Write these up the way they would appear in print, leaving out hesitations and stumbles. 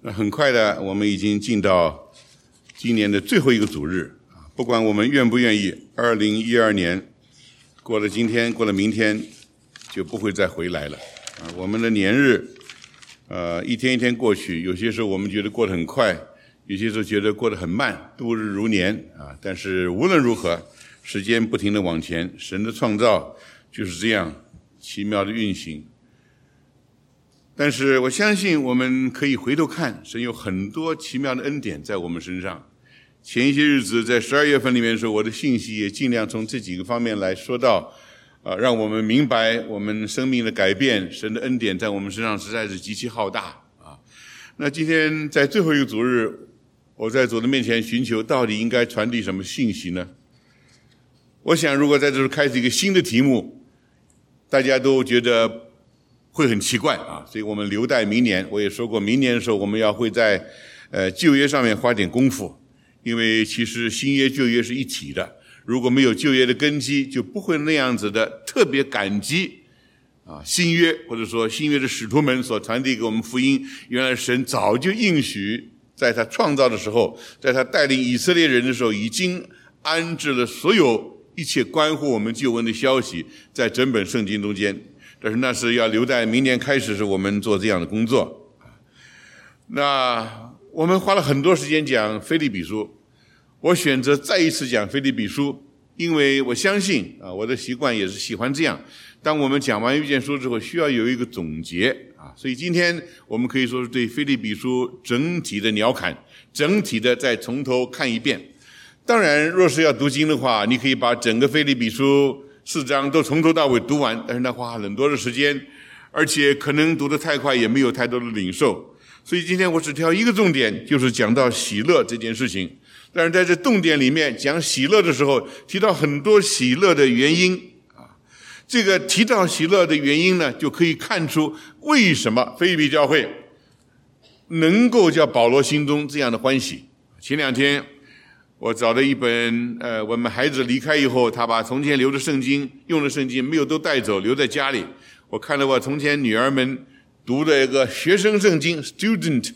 很快的，我们已经进到今年的最后一个主日，不管我们愿不愿意，2012年过了今天，过了明天，就不会再回来了。我们的年日，一天一天过去，有些时候我们觉得过得很快，有些时候觉得过得很慢，度日如年啊。但是无论如何，时间不停地往前，神的创造就是这样奇妙的运行。但是我相信我们可以回头看，神有很多奇妙的恩典在我们身上。前一些日子在12月份里面的时候，我的信息也尽量从这几个方面来说到，让我们明白我们生命的改变，神的恩典在我们身上实在是极其浩大啊。那今天在最后一个主日，我在主的面前寻求到底应该传递什么信息呢？我想如果在这时候开始一个新的题目，大家都觉得会很奇怪啊，所以我们留待明年。我也说过，明年的时候我们会在旧约上面花点功夫，因为其实新约旧约是一体的，如果没有旧约的根基，就不会那样子的特别感激新约或者说新约的使徒们所传递给我们福音。原来神早就应许，在他创造的时候，在他带领以色列人的时候，已经安置了所有一切关乎我们救恩的消息在整本圣经中间。但是那是要留在明年开始时我们做这样的工作。那我们花了很多时间讲腓立比书，我选择再一次讲腓立比书，因为我相信我的习惯也是喜欢这样，当我们讲完一件书之后，需要有一个总结所以今天我们可以说是对腓立比书整体的鸟瞰，整体的再从头看一遍。当然若是要读经的话，你可以把整个腓立比书4章都从头到尾读完，但是那花很多的时间，而且可能读得太快，也没有太多的领受。所以今天我只挑一个重点，就是讲到喜乐这件事情。但是在这重点里面讲喜乐的时候，提到很多喜乐的原因这个提到喜乐的原因呢，就可以看出为什么腓立比教会能够叫保罗心中这样的欢喜。前2天我找了一本我们孩子离开以后，他把从前留的圣经用的圣经没有都带走，留在家里。我看了我从前女儿们读的一个学生圣经 Student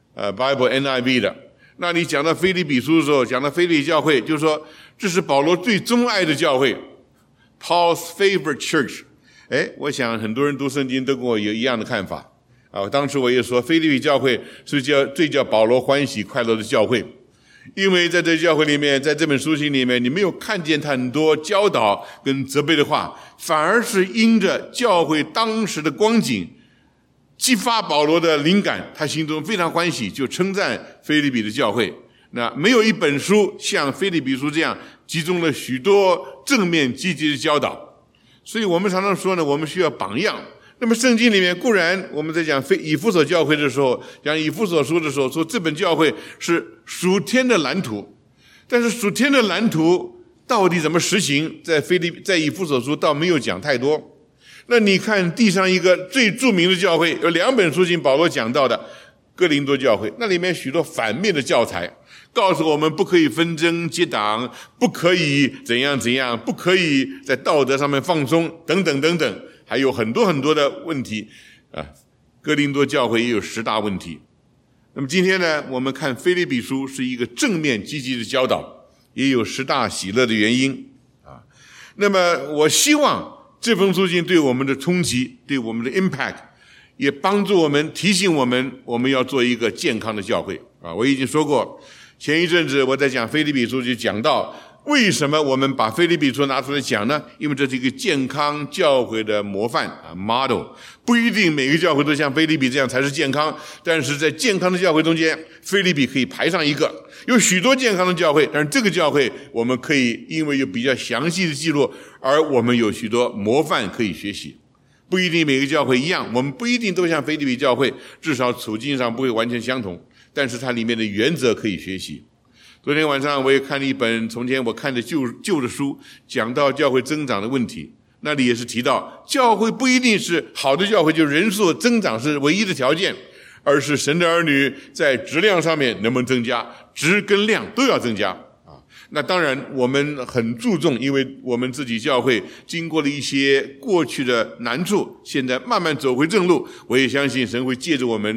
Bible NIV 的，那你讲到腓立比书的时候，讲到腓立比教会，就是说这是保罗最钟爱的教会， Paul's favorite church。 我想很多人读圣经都跟我有一样的看法当时我也说腓立比教会是最叫保罗欢喜快乐的教会，因为在这教会里面，在这本书信里面，你没有看见他很多教导跟责备的话，反而是因着教会当时的光景激发保罗的灵感，他心中非常欢喜，就称赞腓立比的教会。那没有一本书像腓立比书这样集中了许多正面积极的教导，所以我们常常说呢，我们需要榜样。那么圣经里面固然我们在讲以弗所教会的时候，讲以弗所书的时候，说这本教会是属天的蓝图，但是属天的蓝图到底怎么实行，在以弗所书倒没有讲太多。那你看地上一个最著名的教会，有2本书信保罗讲到的哥林多教会，那里面许多反面的教材，告诉我们不可以纷争结党，不可以怎样怎样，不可以在道德上面放松等等等等，还有很多很多的问题哥林多教会也有10大问题。那么今天呢，我们看腓立比书是一个正面积极的教导，也有10大喜乐的原因那么我希望这封书信对我们的冲击，对我们的 impact， 也帮助我们，提醒我们，我们要做一个健康的教会我已经说过，前一阵子我在讲腓立比书就讲到，为什么我们把腓立比书拿出来讲呢？因为这是一个健康教会的模范model。不一定每个教会都像腓立比这样才是健康，但是在健康的教会中间，腓立比可以排上一个。有许多健康的教会，但是这个教会我们可以因为有比较详细的记录，而我们有许多模范可以学习。不一定每个教会一样，我们不一定都像腓立比教会，至少处境上不会完全相同，但是它里面的原则可以学习。昨天晚上我也看了一本从前我看的旧的书，讲到教会增长的问题，那里也是提到教会不一定是好的教会就人数增长是唯一的条件，而是神的儿女在质量上面能不能增加，质跟量都要增加那当然我们很注重，因为我们自己教会经过了一些过去的难处，现在慢慢走回正路，我也相信神会借着我们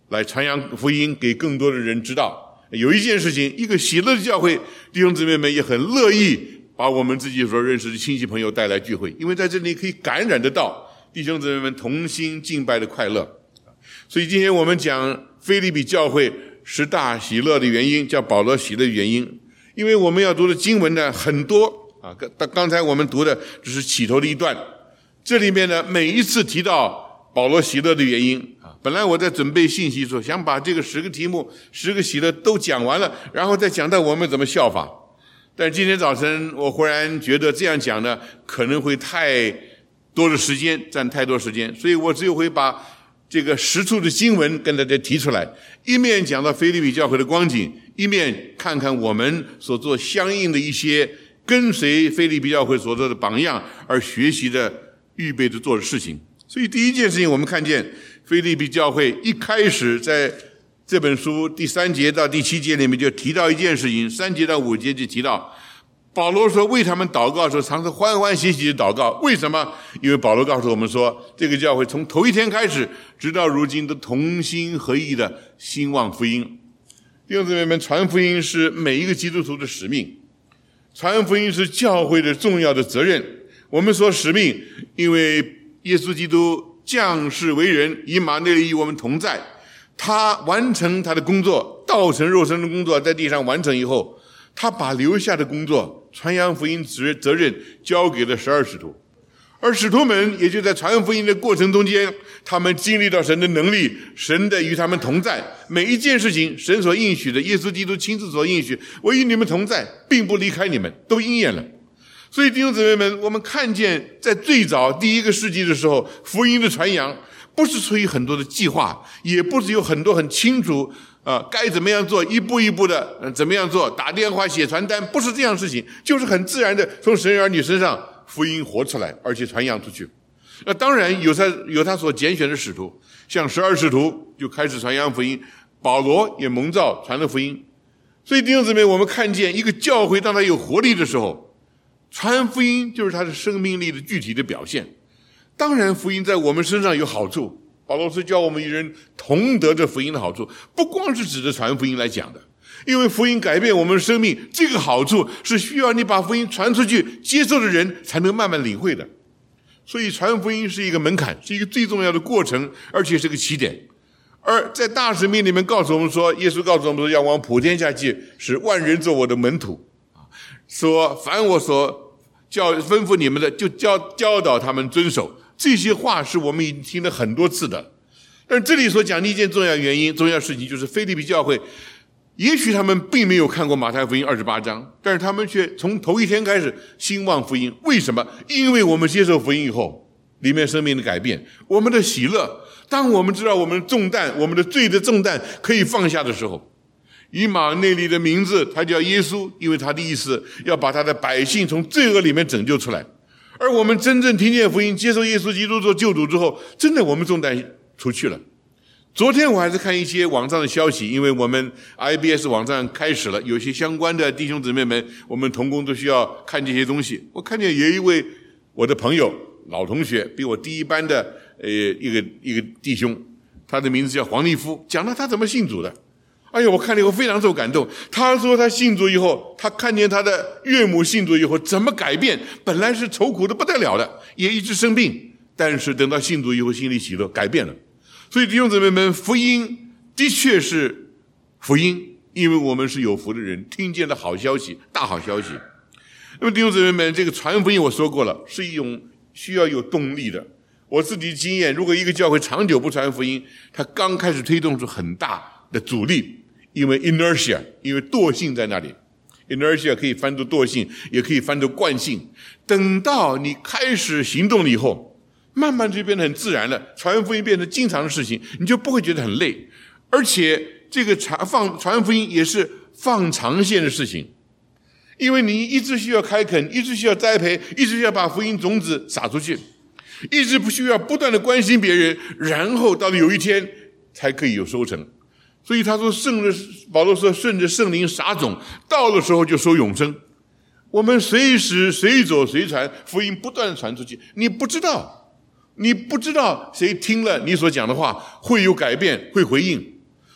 来传扬福音给更多的人知道。有一件事情，一个喜乐的教会，弟兄姊妹们也很乐意把我们自己所认识的亲戚朋友带来聚会，因为在这里可以感染得到弟兄姊妹们同心敬拜的快乐。所以今天我们讲腓立比教会10大喜乐的原因，叫保罗喜乐的原因。因为我们要读的经文呢很多啊，刚才我们读的只是起头的一段，这里面呢每一次提到保罗喜乐的原因啊，本来我在准备信息的时候，想把这个10个题目、10个喜乐都讲完了，然后再讲到我们怎么效法。但今天早晨我忽然觉得这样讲呢，可能会太多的时间，占太多时间，所以我只有会把这个10处的经文跟大家提出来，一面讲到腓立比教会的光景，一面看看我们所做相应的一些跟随腓立比教会所做的榜样而学习的预备着做的事情。所以第一件事情，我们看见腓立比教会一开始在这本书第3节到第7节里面就提到一件事情，3节到5节就提到保罗说为他们祷告的时候常常欢欢喜喜的祷告。为什么？因为保罗告诉我们说，这个教会从头一天开始直到如今都同心合意的兴旺福音。弟兄姊妹们，传福音是每一个基督徒的使命，传福音是教会的重要的责任。我们说使命，因为耶稣基督降世为人，以马内利与我们同在，他完成他的工作，道成肉身的工作在地上完成以后，他把留下的工作传扬福音责任交给了12使徒，而使徒们也就在传福音的过程中间，他们经历到神的能力，神的与他们同在，每一件事情神所应许的，耶稣基督亲自所应许，我与你们同在，并不离开你们，都应验了。所以弟兄姊妹们，我们看见在最早第1个世纪的时候，福音的传扬不是出于很多的计划，也不是有很多很清楚该怎么样做，一步一步的怎么样做，打电话写传单，不是这样的事情，就是很自然的从神儿女身上福音活出来，而且传扬出去。那当然有他所拣选的使徒，像12使徒就开始传扬福音，保罗也蒙召传了福音。所以弟兄姊妹，我们看见一个教会当它有活力的时候，传福音就是它的生命力的具体的表现。当然福音在我们身上有好处，保罗是教我们与人同得这福音的好处，不光是指着传福音来讲的，因为福音改变我们的生命，这个好处是需要你把福音传出去，接受的人才能慢慢领会的。所以传福音是一个门槛，是一个最重要的过程，而且是个起点。而在大使命里面告诉我们说，耶稣告诉我们说，要往普天下去，使万人做我的门徒，说凡我所吩咐你们的，就教导他们遵守。这些话是我们已经听了很多次的，但这里所讲的一件重要原因、重要事情，就是腓立比教会也许他们并没有看过马太福音28章，但是他们却从头一天开始兴旺福音。为什么？因为我们接受福音以后，里面生命的改变，我们的喜乐，当我们知道我们的重担，我们的罪的重担可以放下的时候，以马内利的名字他叫耶稣，因为他的意思要把他的百姓从罪恶里面拯救出来。而我们真正听见福音，接受耶稣基督做救主之后，真的我们重担出去了。昨天我还是看一些网上的消息，因为我们 IBS 网站开始了，有些相关的弟兄姊妹们，我们同工都需要看这些东西。我看见有一位我的朋友，老同学，比我第一班的一个弟兄，他的名字叫黄立夫，讲了他怎么信主的。哎呀，我看了以后非常受感动。他说他信主以后，他看见他的岳母信主以后怎么改变，本来是愁苦的不得了的，也一直生病，但是等到信主以后心里喜乐，改变了。所以弟兄姊妹们，福音的确是福音，因为我们是有福的人，听见了好消息，大好消息。那么弟兄姊妹们，这个传福音我说过了，是一种需要有动力的。我自己的经验，如果一个教会长久不传福音，他刚开始推动出很大的阻力，因为 inertia， 因为惰性在那里。 inertia 可以翻作惰性，也可以翻作惯性。等到你开始行动了以后，慢慢就变得很自然了，传福音变成经常的事情，你就不会觉得很累。而且这个传福音也是放长线的事情，因为你一直需要开垦，一直需要栽培，一直需要把福音种子撒出去，一直不需要不断的关心别人，然后到了有一天才可以有收成。所以他说保罗说顺着圣灵撒种，到的时候就收永生。我们随时随走随传，福音不断的传出去，你不知道谁听了你所讲的话会有改变，会回应。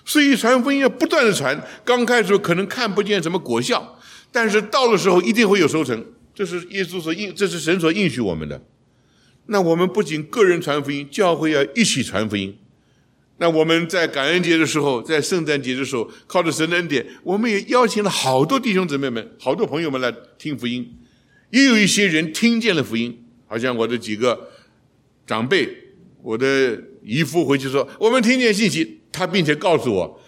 所以传福音要不断的传，刚开始可能看不见什么果效，但是到的时候一定会有收成，这是这是神所应许我们的。那我们不仅个人传福音，教会要一起传福音。那我们在感恩节的时候，在圣诞节的时候，靠着神的恩典，我们也邀请了好多弟兄姊妹们，好多朋友们来听福音，也有一些人听见了福音，好像我的几个长辈，我的姨父回去说，我们听见信息，他并且告诉我，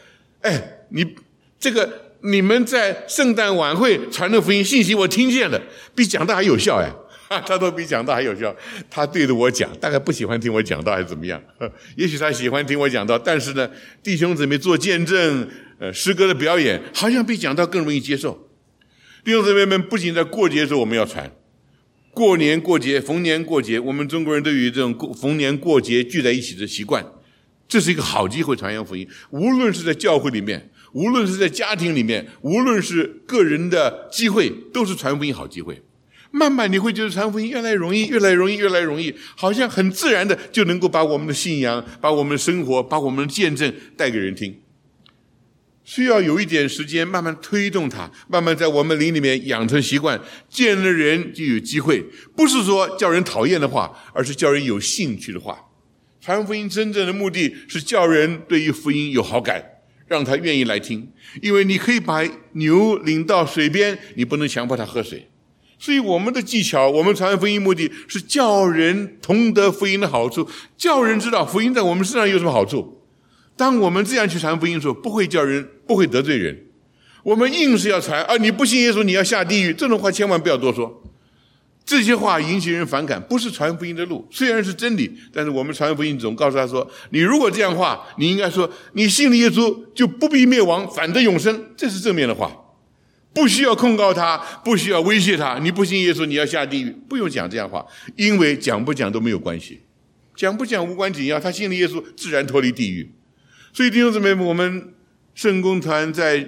你们在圣诞晚会传的福音信息我听见了，比讲道还有效他都比讲道还有效。他对着我讲，大概不喜欢听我讲道还是怎么样，也许他喜欢听我讲道，但是呢，弟兄姊妹做见证，诗歌的表演好像比讲道更容易接受。弟兄姊妹们，不仅在过节的时候我们要传，过年过节逢年过节，我们中国人都有这种逢年过节聚在一起的习惯，这是一个好机会传扬福音。无论是在教会里面，无论是在家庭里面，无论是个人的机会，都是传福音好机会。慢慢你会觉得传福音越来越容易，越来越容易，越来越容易，好像很自然的就能够把我们的信仰，把我们的生活，把我们的见证带给人听。需要有一点时间慢慢推动它，慢慢在我们灵里面养成习惯，见了人就有机会，不是说叫人讨厌的话，而是叫人有兴趣的话。传福音真正的目的是叫人对于福音有好感，让他愿意来听。因为你可以把牛领到水边，你不能强迫他喝水。所以我们的技巧，我们传福音目的是叫人同得福音的好处，叫人知道福音在我们身上有什么好处。当我们这样去传福音的时候，不会得罪人。我们硬是要传你不信耶稣你要下地狱，这种话千万不要多说。这些话引起人反感，不是传福音的路。虽然是真理，但是我们传福音总告诉他说，你如果这样话，你应该说你信了耶稣就不必灭亡，反得永生，这是正面的话。不需要控告他，不需要威胁他，你不信耶稣你要下地狱，不用讲这样话，因为讲不讲都没有关系，讲不讲无关紧要，他信了耶稣自然脱离地狱。所以弟兄姊妹们，我们圣公团在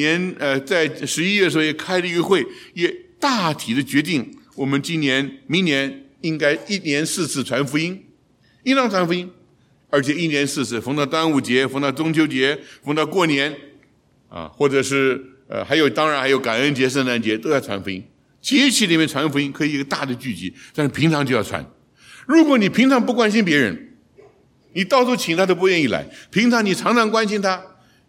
11月的时候也开了一个会，也大体的决定我们明年应该1年4次传福音，应当传福音，而且1年4次，逢到端午节，逢到中秋节，逢到过年或者是当然还有感恩节、圣诞节都要传福音。节气里面传福音可以一个大的聚集，但是平常就要传。如果你平常不关心别人，你到处请他都不愿意来，平常你常常关心他。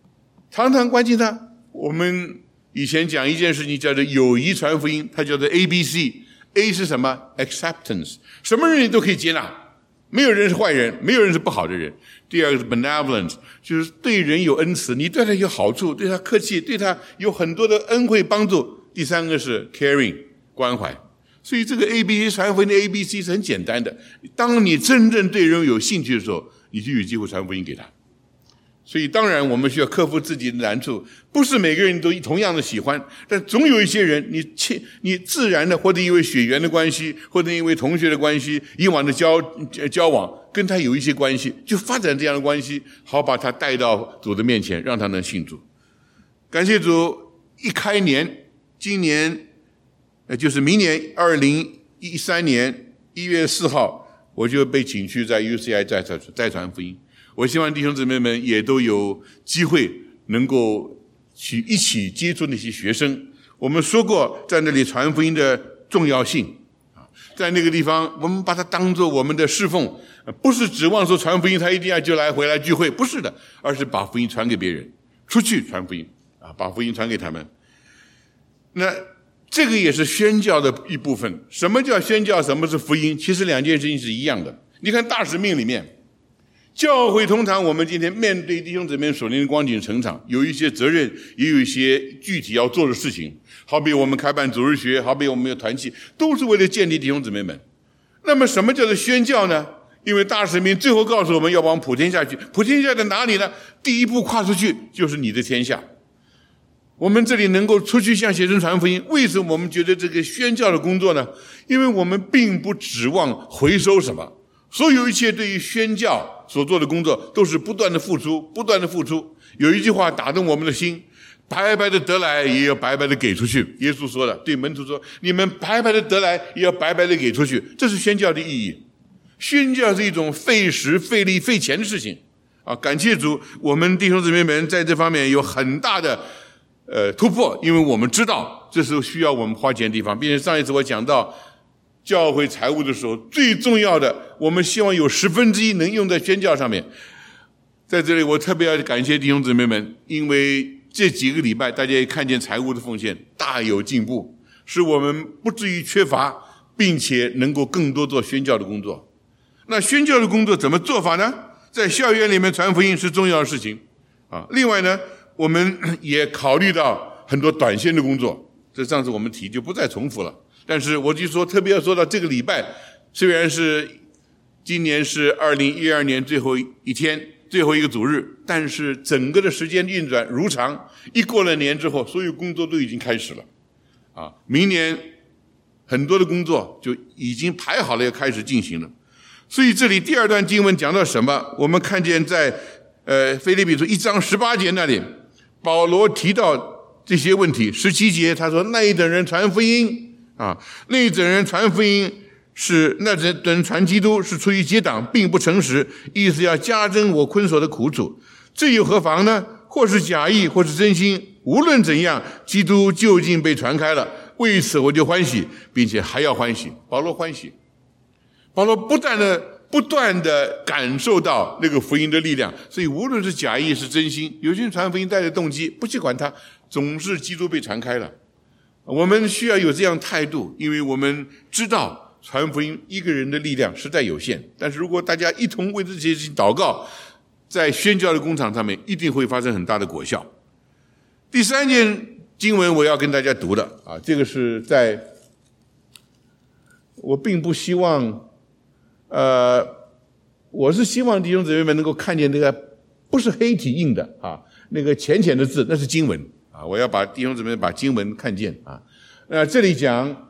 我们以前讲一件事情叫做友谊传福音，它叫做 ABC。A 是什么？ Acceptance， 什么人你都可以接纳，没有人是坏人，没有人是不好的人。第二个是 Benevolence， 就是对人有恩慈，你对他有好处，对他客气，对他有很多的恩惠帮助。第三个是 Caring， 关怀。所以这个 ABC 传福音的 ABC 是很简单的，当你真正对人有兴趣的时候，你就有机会传福音给他。所以当然我们需要克服自己的难处，不是每个人都同样的喜欢，但总有一些人你自然的，或者因为血缘的关系，或者因为同学的关系，以往的交往跟他有一些关系，就发展这样的关系，好把他带到主的面前，让他能信主。感谢主，一开年，今年就是明年2013年1月4号，我就被请去在 UCI 再传福音。我希望弟兄姊妹们也都有机会能够去一起接触那些学生。我们说过在那里传福音的重要性，在那个地方我们把它当作我们的侍奉，不是指望说传福音他一定要就回来聚会，不是的，而是把福音传给别人，出去传福音把福音传给他们。那这个也是宣教的一部分。什么叫宣教，什么是福音，其实两件事情是一样的。你看大使命里面，教会通常我们今天面对弟兄姊妹属灵的光景成长，有一些责任，也有一些具体要做的事情。好比我们开办主日学，好比我们有团契，都是为了建立弟兄姊妹们。那么什么叫做宣教呢？因为大使命最后告诉我们要往普天下去，普天下在哪里呢？第一步跨出去就是你的天下。我们这里能够出去向学生传福音，为什么我们觉得这个宣教的工作呢？因为我们并不指望回收什么，所有一切对于宣教所做的工作都是不断的付出，不断的付出。有一句话打动我们的心，白白的得来也要白白的给出去。耶稣说的，对门徒说，你们白白的得来也要白白的给出去，这是宣教的意义。宣教是一种费时费力费钱的事情， 感谢主，我们弟兄姊妹们在这方面有很大的突破，因为我们知道这是需要我们花钱的地方，并且上一次我讲到教会财务的时候，最重要的我们希望有1/10能用在宣教上面。在这里我特别要感谢弟兄姊妹们，因为这几个礼拜大家也看见财务的奉献大有进步，使我们不至于缺乏，并且能够更多做宣教的工作。那宣教的工作怎么做法呢？在校园里面传福音是重要的事情另外呢，我们也考虑到很多短线的工作，这上次我们提就不再重复了。但是我就说特别要说到这个礼拜，虽然是今年是2012年最后一天，最后一个主日，但是整个的时间运转如常，一过了年之后，所有工作都已经开始了明年很多的工作就已经排好了要开始进行了。所以这里第二段经文讲到什么？我们看见在腓立比书1章18节那里，保罗提到这些问题。17节他说，那一等人传福音那一等人传福音是那等人传基督是出于结党，并不诚实，意思要加增我捆锁的苦楚。这又何妨呢？或是假意，或是真心，无论怎样，基督究竟被传开了，为此我就欢喜，并且还要欢喜。保罗欢喜，保罗不断的感受到那个福音的力量，所以无论是假意是真心，有些人传福音带着动机，不去管他，总是基督被传开了。我们需要有这样态度，因为我们知道传福音一个人的力量实在有限，但是如果大家一同为这些事情祷告，在宣教的工厂上面一定会发生很大的果效。第三件经文我要跟大家读的这个是在我并不希望我是希望弟兄姊妹们能够看见那个不是黑体印的那个浅浅的字，那是经文我要把弟兄姊妹把经文看见这里讲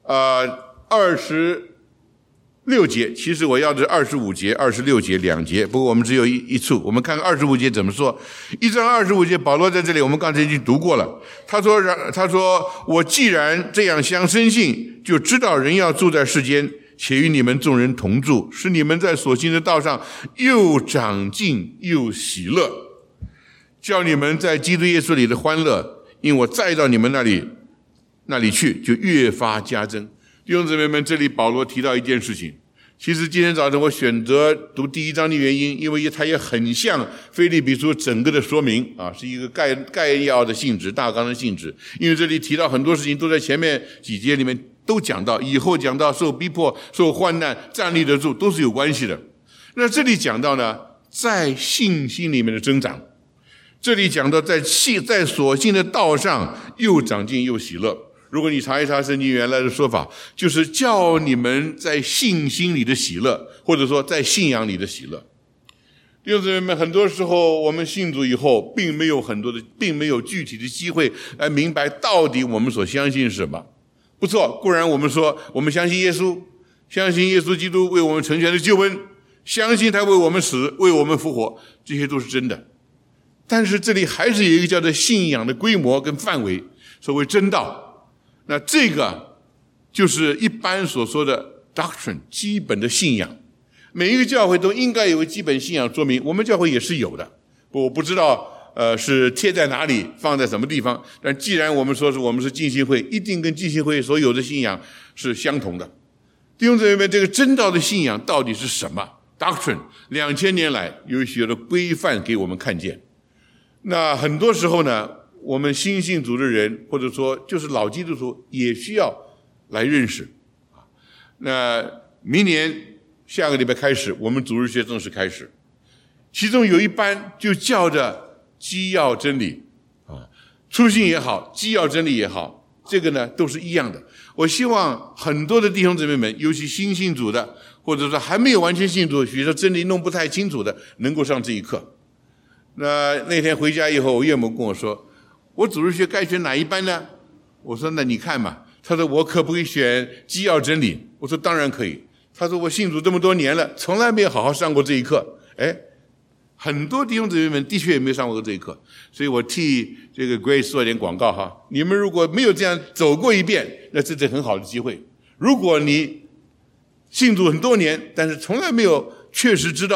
26节，其实我要的25节、26节2节，不过我们只有一处。我们看看25节怎么说。1章25节，保罗在这里，我们刚才已经读过了。他说我既然这样相深信，就知道人要住在世间，且与你们众人同住，使你们在所行的道上又长进又喜乐，叫你们在基督耶稣里的欢乐，因我再到你们那里去，就越发加增。弟兄姊妹们，这里保罗提到一件事情，其实今天早晨我选择读第1章的原因，因为它也很像腓立比书整个的说明是一个概要的性质、大纲的性质。因为这里提到很多事情都在前面几节里面都讲到，以后讲到受逼迫、受患难、站立得住，都是有关系的。那这里讲到呢，在信心里面的增长，这里讲到在所信的道上又长进又喜乐。如果你查一查圣经原来的说法，就是叫你们在信心里的喜乐，或者说在信仰里的喜乐。弟兄姊妹们，很多时候我们信主以后，并没有具体的机会来明白到底我们所相信是什么。不错，固然我们说我们相信耶稣，相信耶稣基督为我们成全的救恩，相信他为我们死，为我们复活，这些都是真的。但是这里还是有一个叫做信仰的规模跟范围，所谓真道。那这个就是一般所说的 doctrine， 基本的信仰。每一个教会都应该有个基本信仰说明，我们教会也是有的。我不知道是贴在哪里，放在什么地方，但既然我们说我们是浸信会，一定跟浸信会所有的信仰是相同的。弟兄姊妹们，这个真道的信仰到底是什么 doctrine？ 2000年来有许多的规范给我们看见。那很多时候呢，我们新信主的人，或者说就是老基督徒，也需要来认识。那明年下个礼拜开始，我们主日学正式开始，其中有一班就叫着基要真理初信也好，基要真理也好，这个呢都是一样的。我希望很多的弟兄姊妹们，尤其新信主的，或者说还没有完全信主，许多真理弄不太清楚的，能够上这一课。那天回家以后，我岳母跟我说，我主日学该选哪一班呢？我说那你看嘛。他说我可不可以选基要真理？我说当然可以。他说我信主这么多年了，从来没有好好上过这一课。很多弟兄姊妹们的确也没有上过这一课，所以我替这个 Grace 做点广告哈。你们如果没有这样走过一遍，那这是很好的机会。如果你信主很多年，但是从来没有确实知道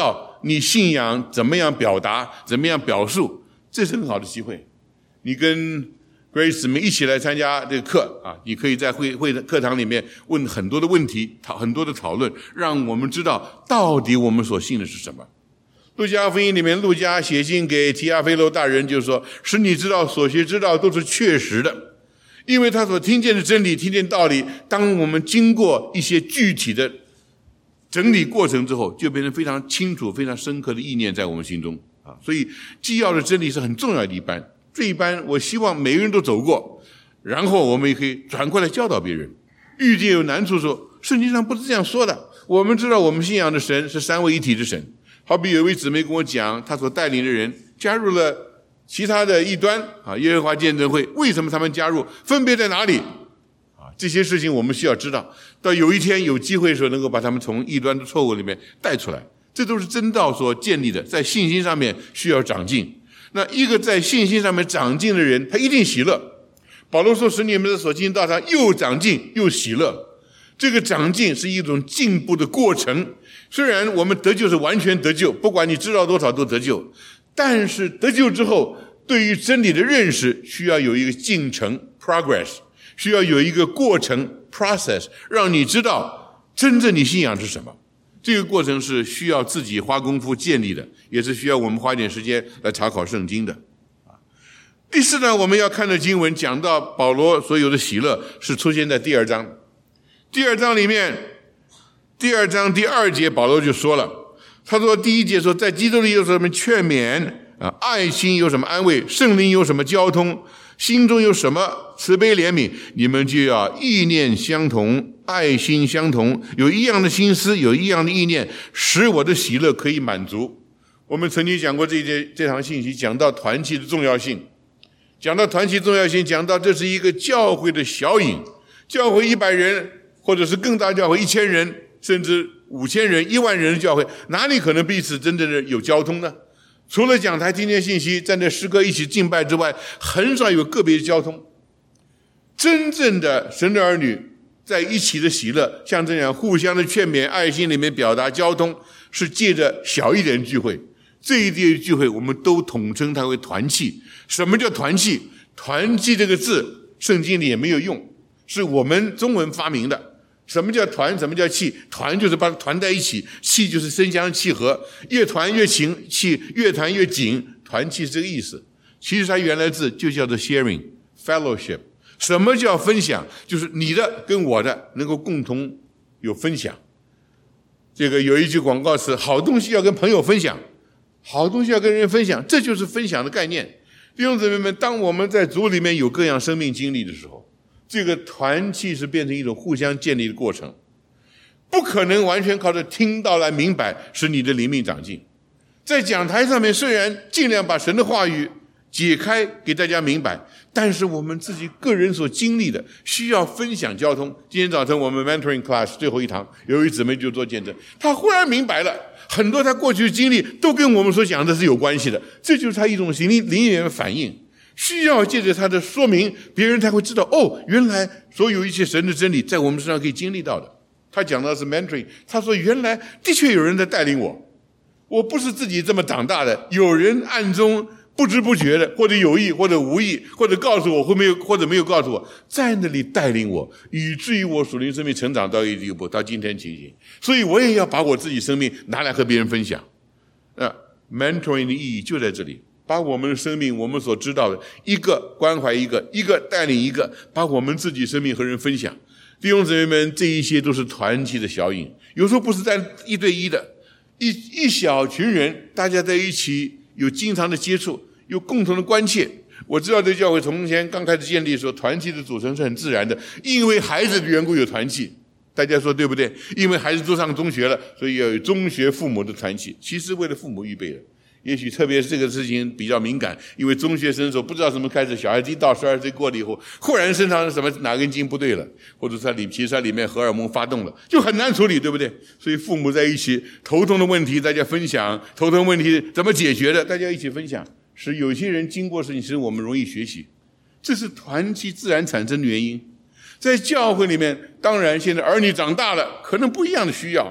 你信仰怎么样表达，怎么样表述，这是很好的机会。你跟 Grace 们一起来参加这个课啊，你可以在课堂里面问很多的问题，很多的讨论，让我们知道到底我们所信的是什么。路加福音里面，路加写信给提阿非罗大人，就是说，使你知道所学之道都是确实的，因为他所听见的真理、听见道理，当我们经过一些具体的整理过程之后，就变成非常清楚、非常深刻的意念在我们心中啊。所以纪要的真理是很重要的一班。这一班我希望每个人都走过，然后我们也可以转过来教导别人。遇见有难处的时候，圣经上不是这样说的。我们知道我们信仰的神是三位一体的神。好比有一位姊妹跟我讲，她所带领的人加入了其他的异端啊，耶和华见证会，为什么他们加入，分别在哪里啊？这些事情我们需要知道，到有一天有机会的时候，能够把他们从异端的错误里面带出来。这都是真道所建立的，在信心上面需要长进。那一个在信心上面长进的人，他一定喜乐。保罗说，使你们的所进道上又长进又喜乐。这个长进是一种进步的过程。虽然我们得救是完全得救，不管你知道多少都得救，但是得救之后，对于真理的认识需要有一个进程 progress， 需要有一个过程 process， 让你知道真正你信仰是什么。这个过程是需要自己花功夫建立的，也是需要我们花一点时间来查考圣经的。第四呢，我们要看的经文讲到保罗所有的喜乐是出现在第二章。第二章里面，第二章第2节保罗就说了，他说第1节说，在基督里有什么劝勉啊，爱心有什么安慰，圣灵有什么交通，心中有什么慈悲怜悯，你们就要意念相同，爱心相同，有一样的心思，有一样的意念，使我的喜乐可以满足。我们曾经讲过这堂信息，讲到团契的重要性，讲到这是一个教会的小影，教会100人或者是更大教会1000人甚至5000人1万人的教会，哪里可能彼此真正的有交通呢？除了讲台听见信息，站在诗歌一起敬拜之外，很少有个别的交通。真正的神的儿女在一起的喜乐，像这样互相的劝勉，爱心里面表达交通，是借着小一点的聚会。这一点聚会我们都统称它为团契。什么叫团契？团契这个字圣经里也没有用，是我们中文发明的。什么叫团？什么叫契？团就是把它团在一起，契就是声相契合，越团越情，契越团越紧，团契是这个意思。其实它原来字就叫做 sharing fellowship。 什么叫分享？就是你的跟我的能够共同有分享。这个有一句广告词，好东西要跟朋友分享，好东西要跟人分享，这就是分享的概念。弟兄姊妹们，当我们在主里面有各样生命经历的时候，这个团契是变成一种互相建立的过程，不可能完全靠着听到来明白使你的灵命长进。在讲台上面虽然尽量把神的话语解开给大家明白，但是我们自己个人所经历的需要分享交通。今天早晨我们 mentoring class 最后一堂，有一姊妹就做见证，她忽然明白了很多她过去的经历都跟我们所讲的是有关系的，这就是她一种灵言的反应。需要借着他的说明，别人才会知道，哦，原来所有一切神的真理在我们身上可以经历到的。他讲的是 mentoring， 他说原来的确有人在带领我，我不是自己这么长大的，有人暗中不知不觉的，或者有意或者无意，或者告诉我或者没有告诉我，在那里带领我，以至于我属灵生命成长到一地步，到今天情形。所以我也要把我自己生命拿来和别人分享。mentoring 的意义就在这里，把我们的生命，我们所知道的，一个关怀一个，一个带领一个，把我们自己生命和人分享。弟兄姊妹们，这一些都是团契的小影，有时候不是在1对1的，一小群人，大家在一起有经常的接触，有共同的关切。我知道这教会从前刚开始建立的时候，团契的组成是很自然的，因为孩子的缘故有团契。大家说对不对？因为孩子都上中学了，所以要有中学父母的团契，其实为了父母预备的。也许特别是这个事情比较敏感，因为中学生的时候不知道什么开始，小孩子一到12岁过了以后，忽然身上什么哪根筋不对了，或者其实它里面荷尔蒙发动了，就很难处理，对不对？所以父母在一起，头痛的问题大家分享，头痛问题怎么解决的大家一起分享，使有些人经过事情使我们容易学习，这是团契自然产生的原因。在教会里面，当然现在儿女长大了，可能不一样的需要，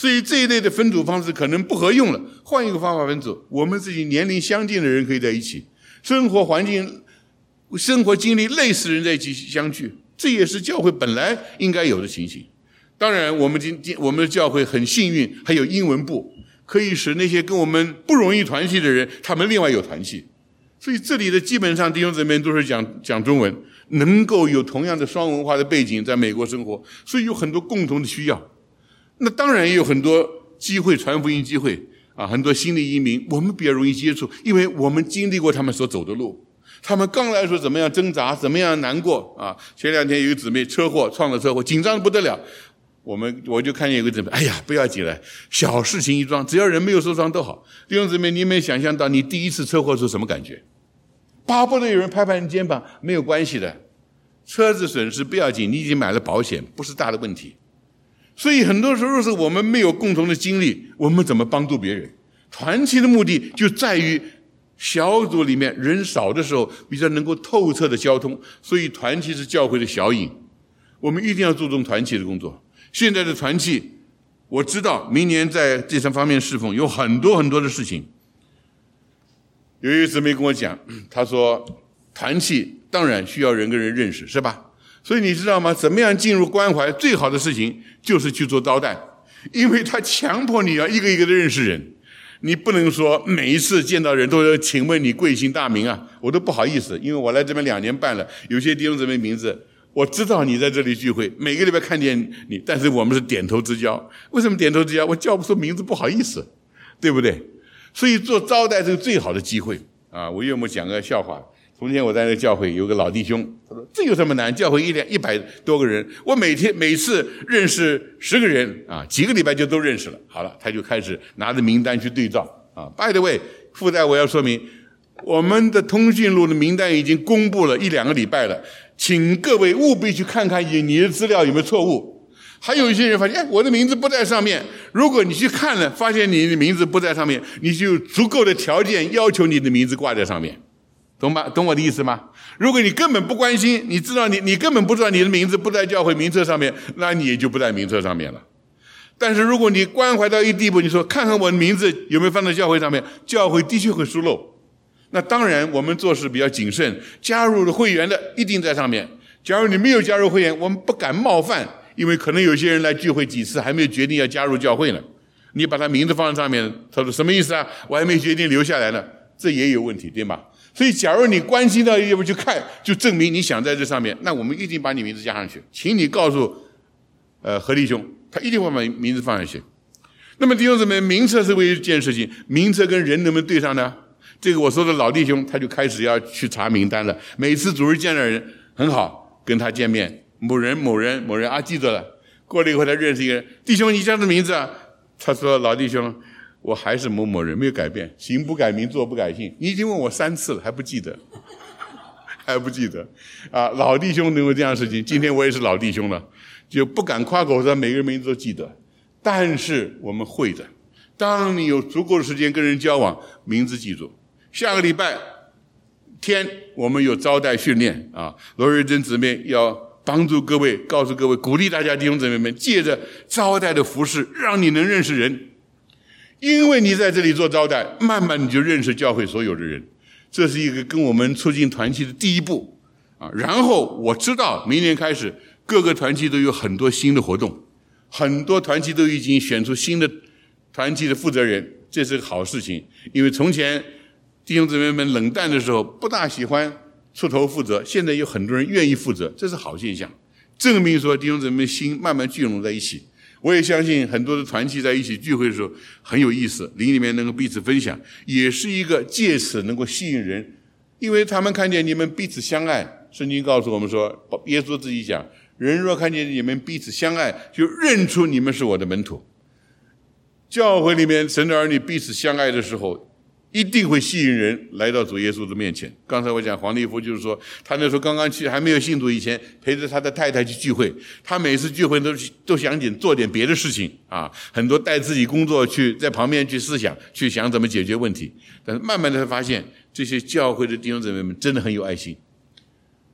所以这一类的分组方式可能不合用了，换一个方法分组，我们自己年龄相近的人可以在一起，生活环境、生活经历类似的人在一起相聚，这也是教会本来应该有的情形。当然，我们的教会很幸运，还有英文部，可以使那些跟我们不容易团契的人，他们另外有团契。所以这里的基本上弟兄姊妹都是讲中文，能够有同样的双文化的背景，在美国生活，所以有很多共同的需要。那当然也有很多机会，传福音机会啊，很多新的移民，我们比较容易接触，因为我们经历过他们所走的路。他们刚来的时候怎么样挣扎，怎么样难过啊？前2天有一个姊妹创了车祸，紧张得不得了。我就看见有个姊妹，哎呀，不要紧了，小事情一桩，只要人没有受伤都好。弟兄姊妹，你有没有想象到你第一次车祸是什么感觉？巴不得有人拍拍你肩膀，没有关系的，车子损失不要紧，你已经买了保险，不是大的问题。所以很多时候是我们没有共同的经历，我们怎么帮助别人？团契的目的就在于小组里面人少的时候比较能够透彻的交通，所以团契是教会的小影，我们一定要注重团契的工作。现在的团契，我知道明年在这3方面侍奉有很多很多的事情。有一个姊妹跟我讲，她说团契当然需要人跟人认识，是吧？所以你知道吗？怎么样进入关怀最好的事情就是去做招待，因为他强迫你要一个一个的认识人。你不能说每一次见到人都要请问你贵姓大名啊，我都不好意思，因为我来这边2年半了，有些弟兄姊妹名字我知道你在这里聚会，每个礼拜看见你，但是我们是点头之交。为什么点头之交？我叫不出名字，不好意思，对不对？所以做招待是最好的机会啊！我岳母讲个笑话，从前我在那个教会有个老弟兄，他说这有什么难？教会100多个人，我每次认识10个人啊，几个礼拜就都认识了。好了，他就开始拿着名单去对照啊。By the way， 附带我要说明，我们的通讯录的名单已经公布了1-2个礼拜了，请各位务必去看看你的资料有没有错误。还有一些人发现，我的名字不在上面。如果你去看了，发现你的名字不在上面，你就有足够的条件要求你的名字挂在上面，懂吧？懂我的意思吗？如果你根本不关心，你知道你根本不知道你的名字不在教会名册上面，那你也就不在名册上面了。但是如果你关怀到一地步，你说看看我的名字有没有放在教会上面，教会的确会疏漏。那当然我们做事比较谨慎，加入了会员的一定在上面。假如你没有加入会员，我们不敢冒犯，因为可能有些人来聚会几次还没有决定要加入教会呢，你把他名字放在上面，他说什么意思啊？我还没决定留下来呢，这也有问题，对吗？所以假如你关心到一地方去看，就证明你想在这上面，那我们一定把你名字加上去，请你告诉何弟兄，他一定会把名字放上去。那么弟兄姊妹，名册是为一件事情，名册跟人能不能对上呢？这个我说的老弟兄他就开始要去查名单了，每次主日见到人很好，跟他见面，某人啊，记得了。过了一会儿他认识一个人，弟兄你叫什么名字啊？他说老弟兄，我还是某某人，没有改变，行不改名，坐不改姓。你已经问我3次了，还不记得，还不记得啊！老弟兄能有这样的事情，今天我也是老弟兄了，就不敢夸口说每个人名字都记得，但是我们会的。当你有足够的时间跟人交往，名字记住。下个礼拜天我们有招待训练啊，罗瑞珍姊妹要帮助各位，告诉各位，鼓励大家弟兄姊妹们，借着招待的服事，让你能认识人。因为你在这里做招待，慢慢你就认识教会所有的人，这是一个跟我们促进团契的第一步啊。然后我知道明年开始各个团契都有很多新的活动，很多团契都已经选出新的团契的负责人，这是个好事情。因为从前弟兄姊妹们冷淡的时候不大喜欢出头负责，现在有很多人愿意负责，这是好现象，证明说弟兄姊妹心慢慢聚拢在一起。我也相信很多的团契在一起聚会的时候很有意思，灵里面能够彼此分享，也是一个借此能够吸引人，因为他们看见你们彼此相爱。圣经告诉我们说，耶稣自己讲，人若看见你们彼此相爱，就认出你们是我的门徒。教会里面神的儿女彼此相爱的时候，一定会吸引人来到主耶稣的面前。刚才我讲黄立夫就是说，他那时候刚刚去还没有信主以前，陪着他的太太去聚会，他每次聚会都想做点别的事情啊，很多带自己工作去在旁边去思想，去想怎么解决问题。但是慢慢的发现，这些教会的弟兄姊妹们真的很有爱心。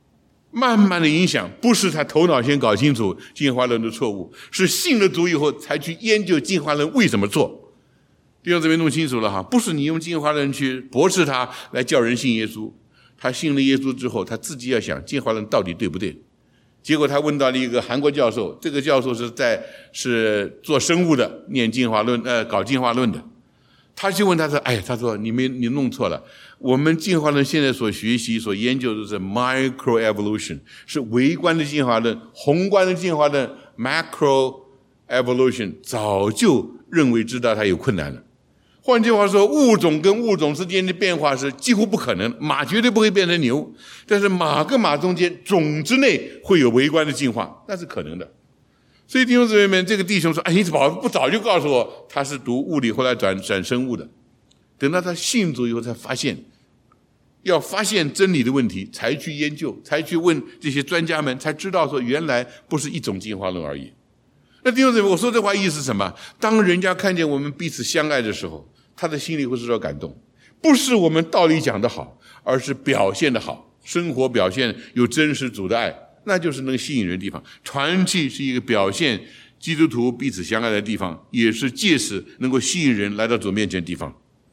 慢慢的影响，不是他头脑先搞清楚进化论的错误，是信了主以后才去研究进化论为什么错。弟兄姊妹弄清楚了哈，不是你用进化论去驳斥他来叫人信耶稣，他信了耶稣之后，他自己要想进化论到底对不对。结果他问到了一个韩国教授，这个教授是做生物的，念进化论搞进化论的。他就问他说：“他说你弄错了，我们进化论现在所学习、所研究的是 microevolution， 是微观的进化论，宏观的进化论 macroevolution 早就认为知道它有困难了。换句话说，物种跟物种之间的变化是几乎不可能，马绝对不会变成牛，但是马跟马中间种之内会有微观的进化，那是可能的。”所以弟兄姊妹们，这个弟兄说：“你不早就告诉我，他是读物理后来转生物的。”等到他信主以后，才发现要发现真理的问题，才去研究，才去问这些专家们，才知道说原来不是一种进化论而已。那弟兄姊妹，我说这话意思是什么？当人家看见我们彼此相爱的时候，他的心里会受到感动，不是我们道理讲得好，而是表现得好，生活表现有真实主的爱。那就是能吸引人的地方。团契是一个表现基督徒彼此相爱的地方，也是借此能够吸引人来到主面前的地方。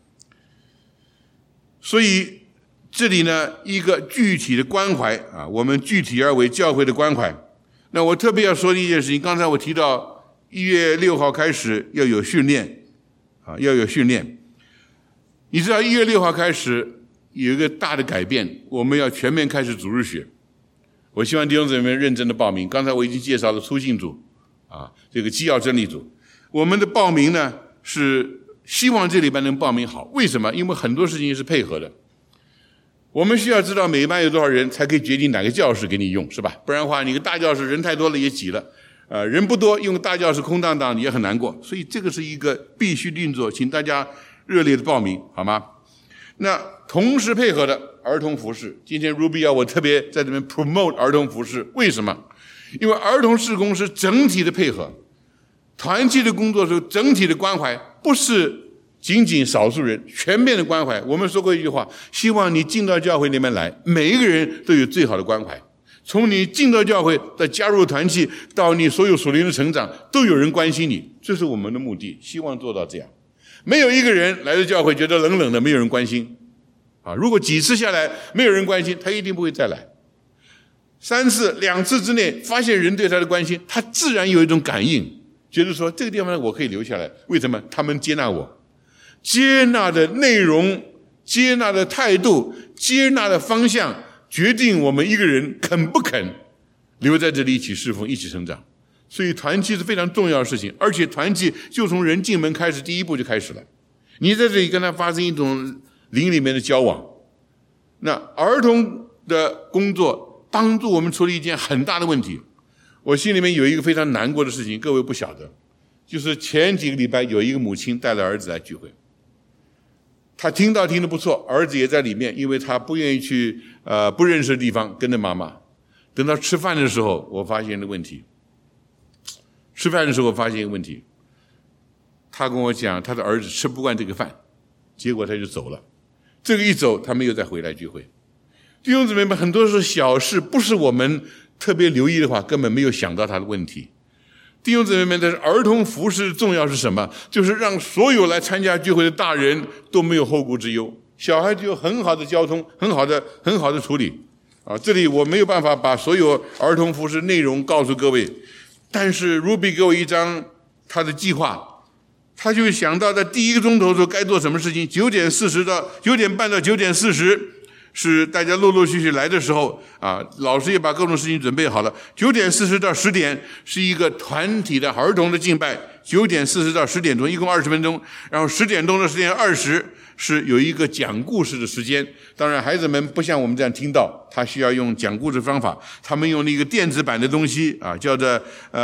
所以这里呢，一个具体的关怀啊，我们具体而为教会的关怀。那我特别要说的一件事情，刚才我提到1月6号开始要有训练啊，要有训练。你知道1月6号开始有一个大的改变，我们要全面开始主日学。我希望弟兄姊妹们认真的报名。刚才我已经介绍了初信组啊，这个基要真理组。我们的报名呢是希望这礼拜能报名好。为什么？因为很多事情是配合的。我们需要知道每班有多少人，才可以决定哪个教室给你用，是吧？不然的话，你个大教室人太多了也挤了，人不多用大教室空荡荡也很难过。所以这个是一个必须运作，请大家热烈的报名，好吗？那同时配合的儿童服事，今天 Ruby 要我特别在这边 promote 儿童服事，为什么？因为儿童事工是整体的配合，团契的工作是整体的关怀，不是仅仅少数人，全面的关怀。我们说过一句话，希望你进到教会里面来，每一个人都有最好的关怀。从你进到教会到加入团契，到你所有属灵的成长，都有人关心你，这是我们的目的，希望做到这样。没有一个人来到教会觉得冷冷的，没有人关心啊！如果几次下来没有人关心，他一定不会再来。3次、2次之内发现人对他的关心，他自然有一种感应，觉得说这个地方我可以留下来。为什么？他们接纳我，接纳的内容、接纳的态度、接纳的方向，决定我们一个人肯不肯留在这里一起侍奉、一起成长。所以团契是非常重要的事情，而且团契就从人进门开始，第一步就开始了。你在这里跟他发生一种灵里面的交往。那儿童的工作帮助我们处理一件很大的问题。我心里面有一个非常难过的事情，各位不晓得，就是前几个礼拜有一个母亲带了儿子来聚会，他听得不错，儿子也在里面，因为他不愿意去不认识的地方跟着妈妈。等到吃饭的时候，我发现了问题。吃饭的时候发现一个问题，他跟我讲他的儿子吃不惯这个饭，结果他就走了。这个一走，他没有再回来聚会。弟兄姊妹们，很多时候小事不是我们特别留意的话，根本没有想到他的问题。弟兄姊妹们，但是儿童服事重要是什么？就是让所有来参加聚会的大人都没有后顾之忧，小孩子有很好的交通，很好的处理啊。这里我没有办法把所有儿童服事内容告诉各位。但是 Ruby 给我一张他的计划，他就想到在第1个钟头的时候该做什么事情。9点半到9点40是大家陆陆续续来的时候啊，老师也把各种事情准备好了。9点40到10点是一个团体的儿童的敬拜，9点40到10点钟，一共20分钟。然后10点钟到10点20是有一个讲故事的时间。当然孩子们不像我们这样听到，他需要用讲故事方法，他们用那个电子版的东西啊，叫做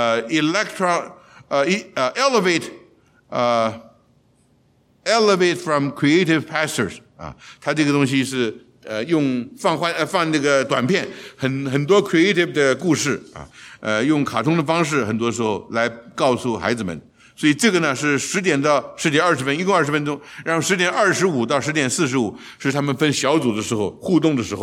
Elevate from Creative Pastors 啊，他这个东西是用放那个短片，很多 creative 的故事啊，用卡通的方式，很多时候来告诉孩子们。所以这个呢是10点到10点20分，一共20分钟。然后10点25到10点45是他们分小组的时候，互动的时候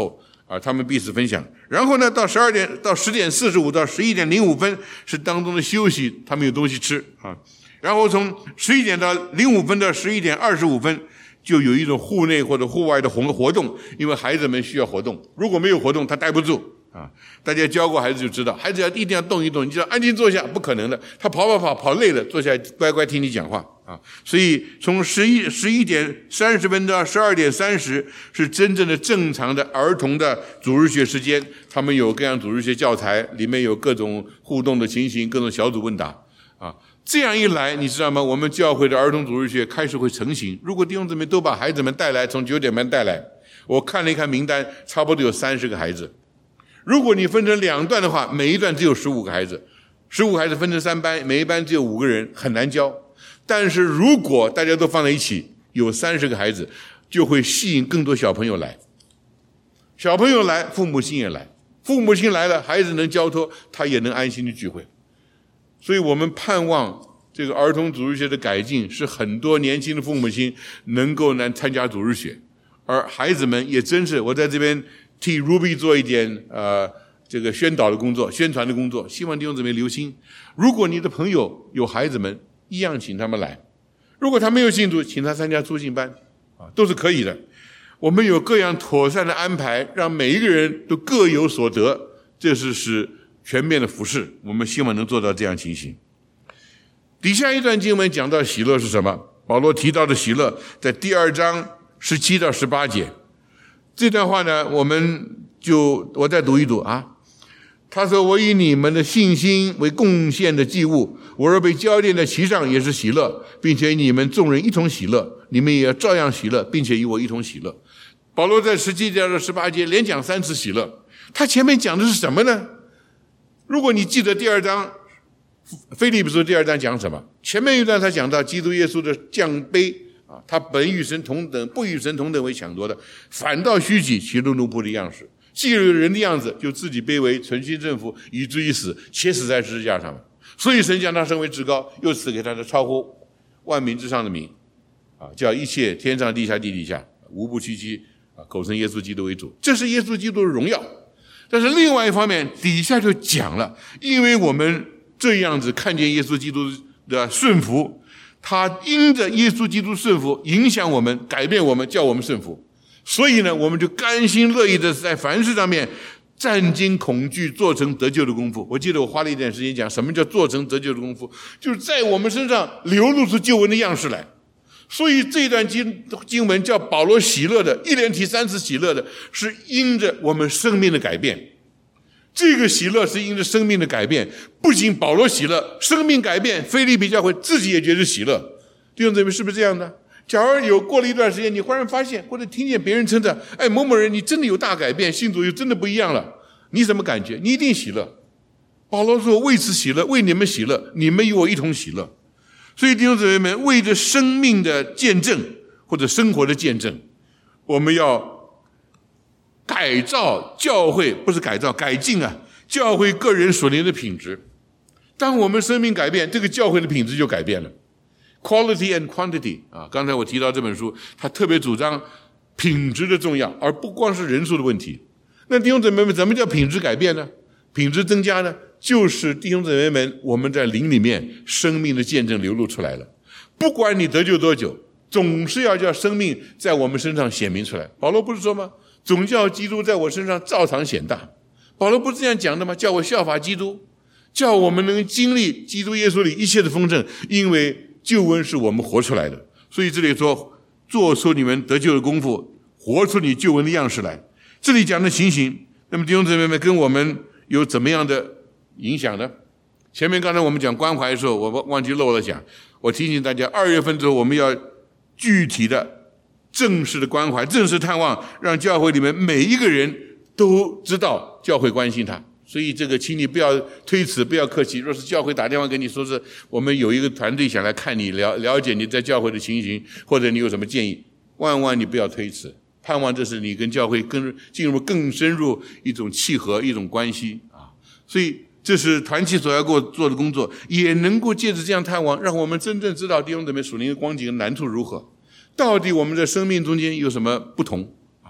他们彼此分享。然后呢，到10点45到11点05分是当中的休息，他们有东西吃啊。然后从11点到05分到11点25分，就有一种户内或者户外的活动，因为孩子们需要活动，如果没有活动，他待不住啊。大家教过孩子就知道，孩子一定要动一动，你就安静坐下，不可能的，他跑累了，坐下来乖乖听你讲话啊。所以从11点30分到12点30是真正的正常的儿童的主日学时间，他们有各样主日学教材，里面有各种互动的情形，各种小组问答啊。这样一来，你知道吗？我们教会的儿童主日学开始会成型。如果弟兄姊妹都把孩子们带来，从9点半带来，我看了一看名单，差不多有30个孩子。如果你分成2段的话，每一段只有15个孩子，15个孩子分成3班，每一班只有5个人，很难教。但是如果大家都放在一起，有30个孩子，就会吸引更多小朋友来。小朋友来，父母亲也来，父母亲来了，孩子能交托，他也能安心的聚会。所以我们盼望这个儿童主日学的改进，是很多年轻的父母亲能够来参加主日学，而孩子们也真是，我在这边替 Ruby 做一点这个宣导的工作、宣传的工作，希望弟兄姊妹留心。如果你的朋友有孩子们，一样请他们来；如果他没有信主，请他参加初信班都是可以的。我们有各样妥善的安排，让每一个人都各有所得，这是使全面的服事，我们希望能做到这样情形。底下一段经文讲到喜乐是什么？保罗提到的喜乐，在第2章17到18节。这段话呢，我再读一读啊。他说：“我以你们的信心为贡献的祭物，我若被交奠在其上，也是喜乐，并且你们众人一同喜乐，你们也要照样喜乐，并且与我一同喜乐。”保罗在17节到18节连讲3次喜乐。他前面讲的是什么呢？如果你记得第2章，腓立比书第2章讲什么？前面一段他讲到基督耶稣的降卑啊，他本与神同等，不与神同等为抢夺的，反倒虚己，取了奴仆的样式，既有人的样子，就自己卑微，存心顺服，以至于死，且死在十字架上。所以神将他升为至高，又赐给他的超乎万民之上的名啊，叫一切天上地下地底下无不屈膝啊，口称耶稣基督为主。这是耶稣基督的荣耀。但是另外一方面，底下就讲了，因为我们这样子看见耶稣基督的顺服，他因着耶稣基督顺服影响我们，改变我们，叫我们顺服。所以呢，我们就甘心乐意的在凡事上面战惊恐惧，做成得救的功夫。我记得我花了一点时间讲什么叫做成得救的功夫，就是在我们身上流露出救恩的样式来。所以这段经文叫保罗喜乐的，一连提3次喜乐的，是因着我们生命的改变。这个喜乐是因着生命的改变，不仅保罗喜乐，生命改变，腓立比教会自己也觉得喜乐。弟兄姊妹，是不是这样的？假如过了一段时间，你忽然发现或者听见别人称赞，某某人你真的有大改变，信主又真的不一样了，你什么感觉？你一定喜乐。保罗说：“为此喜乐，为你们喜乐，你们与我一同喜乐。”所以弟兄姊妹们，为着生命的见证或者生活的见证，我们要改造教会，不是改造，改进啊，教会个人所灵的品质。当我们生命改变，这个教会的品质就改变了。Quality and quantity 啊，刚才我提到这本书，他特别主张品质的重要，而不光是人数的问题。那弟兄姊妹们，怎么叫品质改变呢？品质增加呢？就是弟兄姊妹们，我们在灵里面生命的见证流露出来了。不管你得救多久，总是要叫生命在我们身上显明出来。保罗不是说吗？总叫基督在我身上照常显大。保罗不是这样讲的吗？叫我效法基督，叫我们能经历基督耶稣里一切的丰盛，因为救恩是我们活出来的。所以这里说，做出你们得救的功夫，活出你救恩的样式来。这里讲的情形，那么弟兄姊妹们跟我们有怎么样的影响呢？前面刚才我们讲关怀的时候，我忘记漏了讲，我提醒大家，2月份之后我们要具体的正式的关怀，正式探望，让教会里面每一个人都知道教会关心他。所以这个请你不要推辞，不要客气。若是教会打电话给你说是我们有一个团队想来看你，了解你在教会的情形，或者你有什么建议，万万你不要推辞。盼望这是你跟教会进入更深入一种契合，一种关系啊。所以这是团契所要做的工作，也能够借着这样探望，让我们真正知道弟兄姊妹属灵的光景难处如何，到底我们在生命中间有什么不同啊？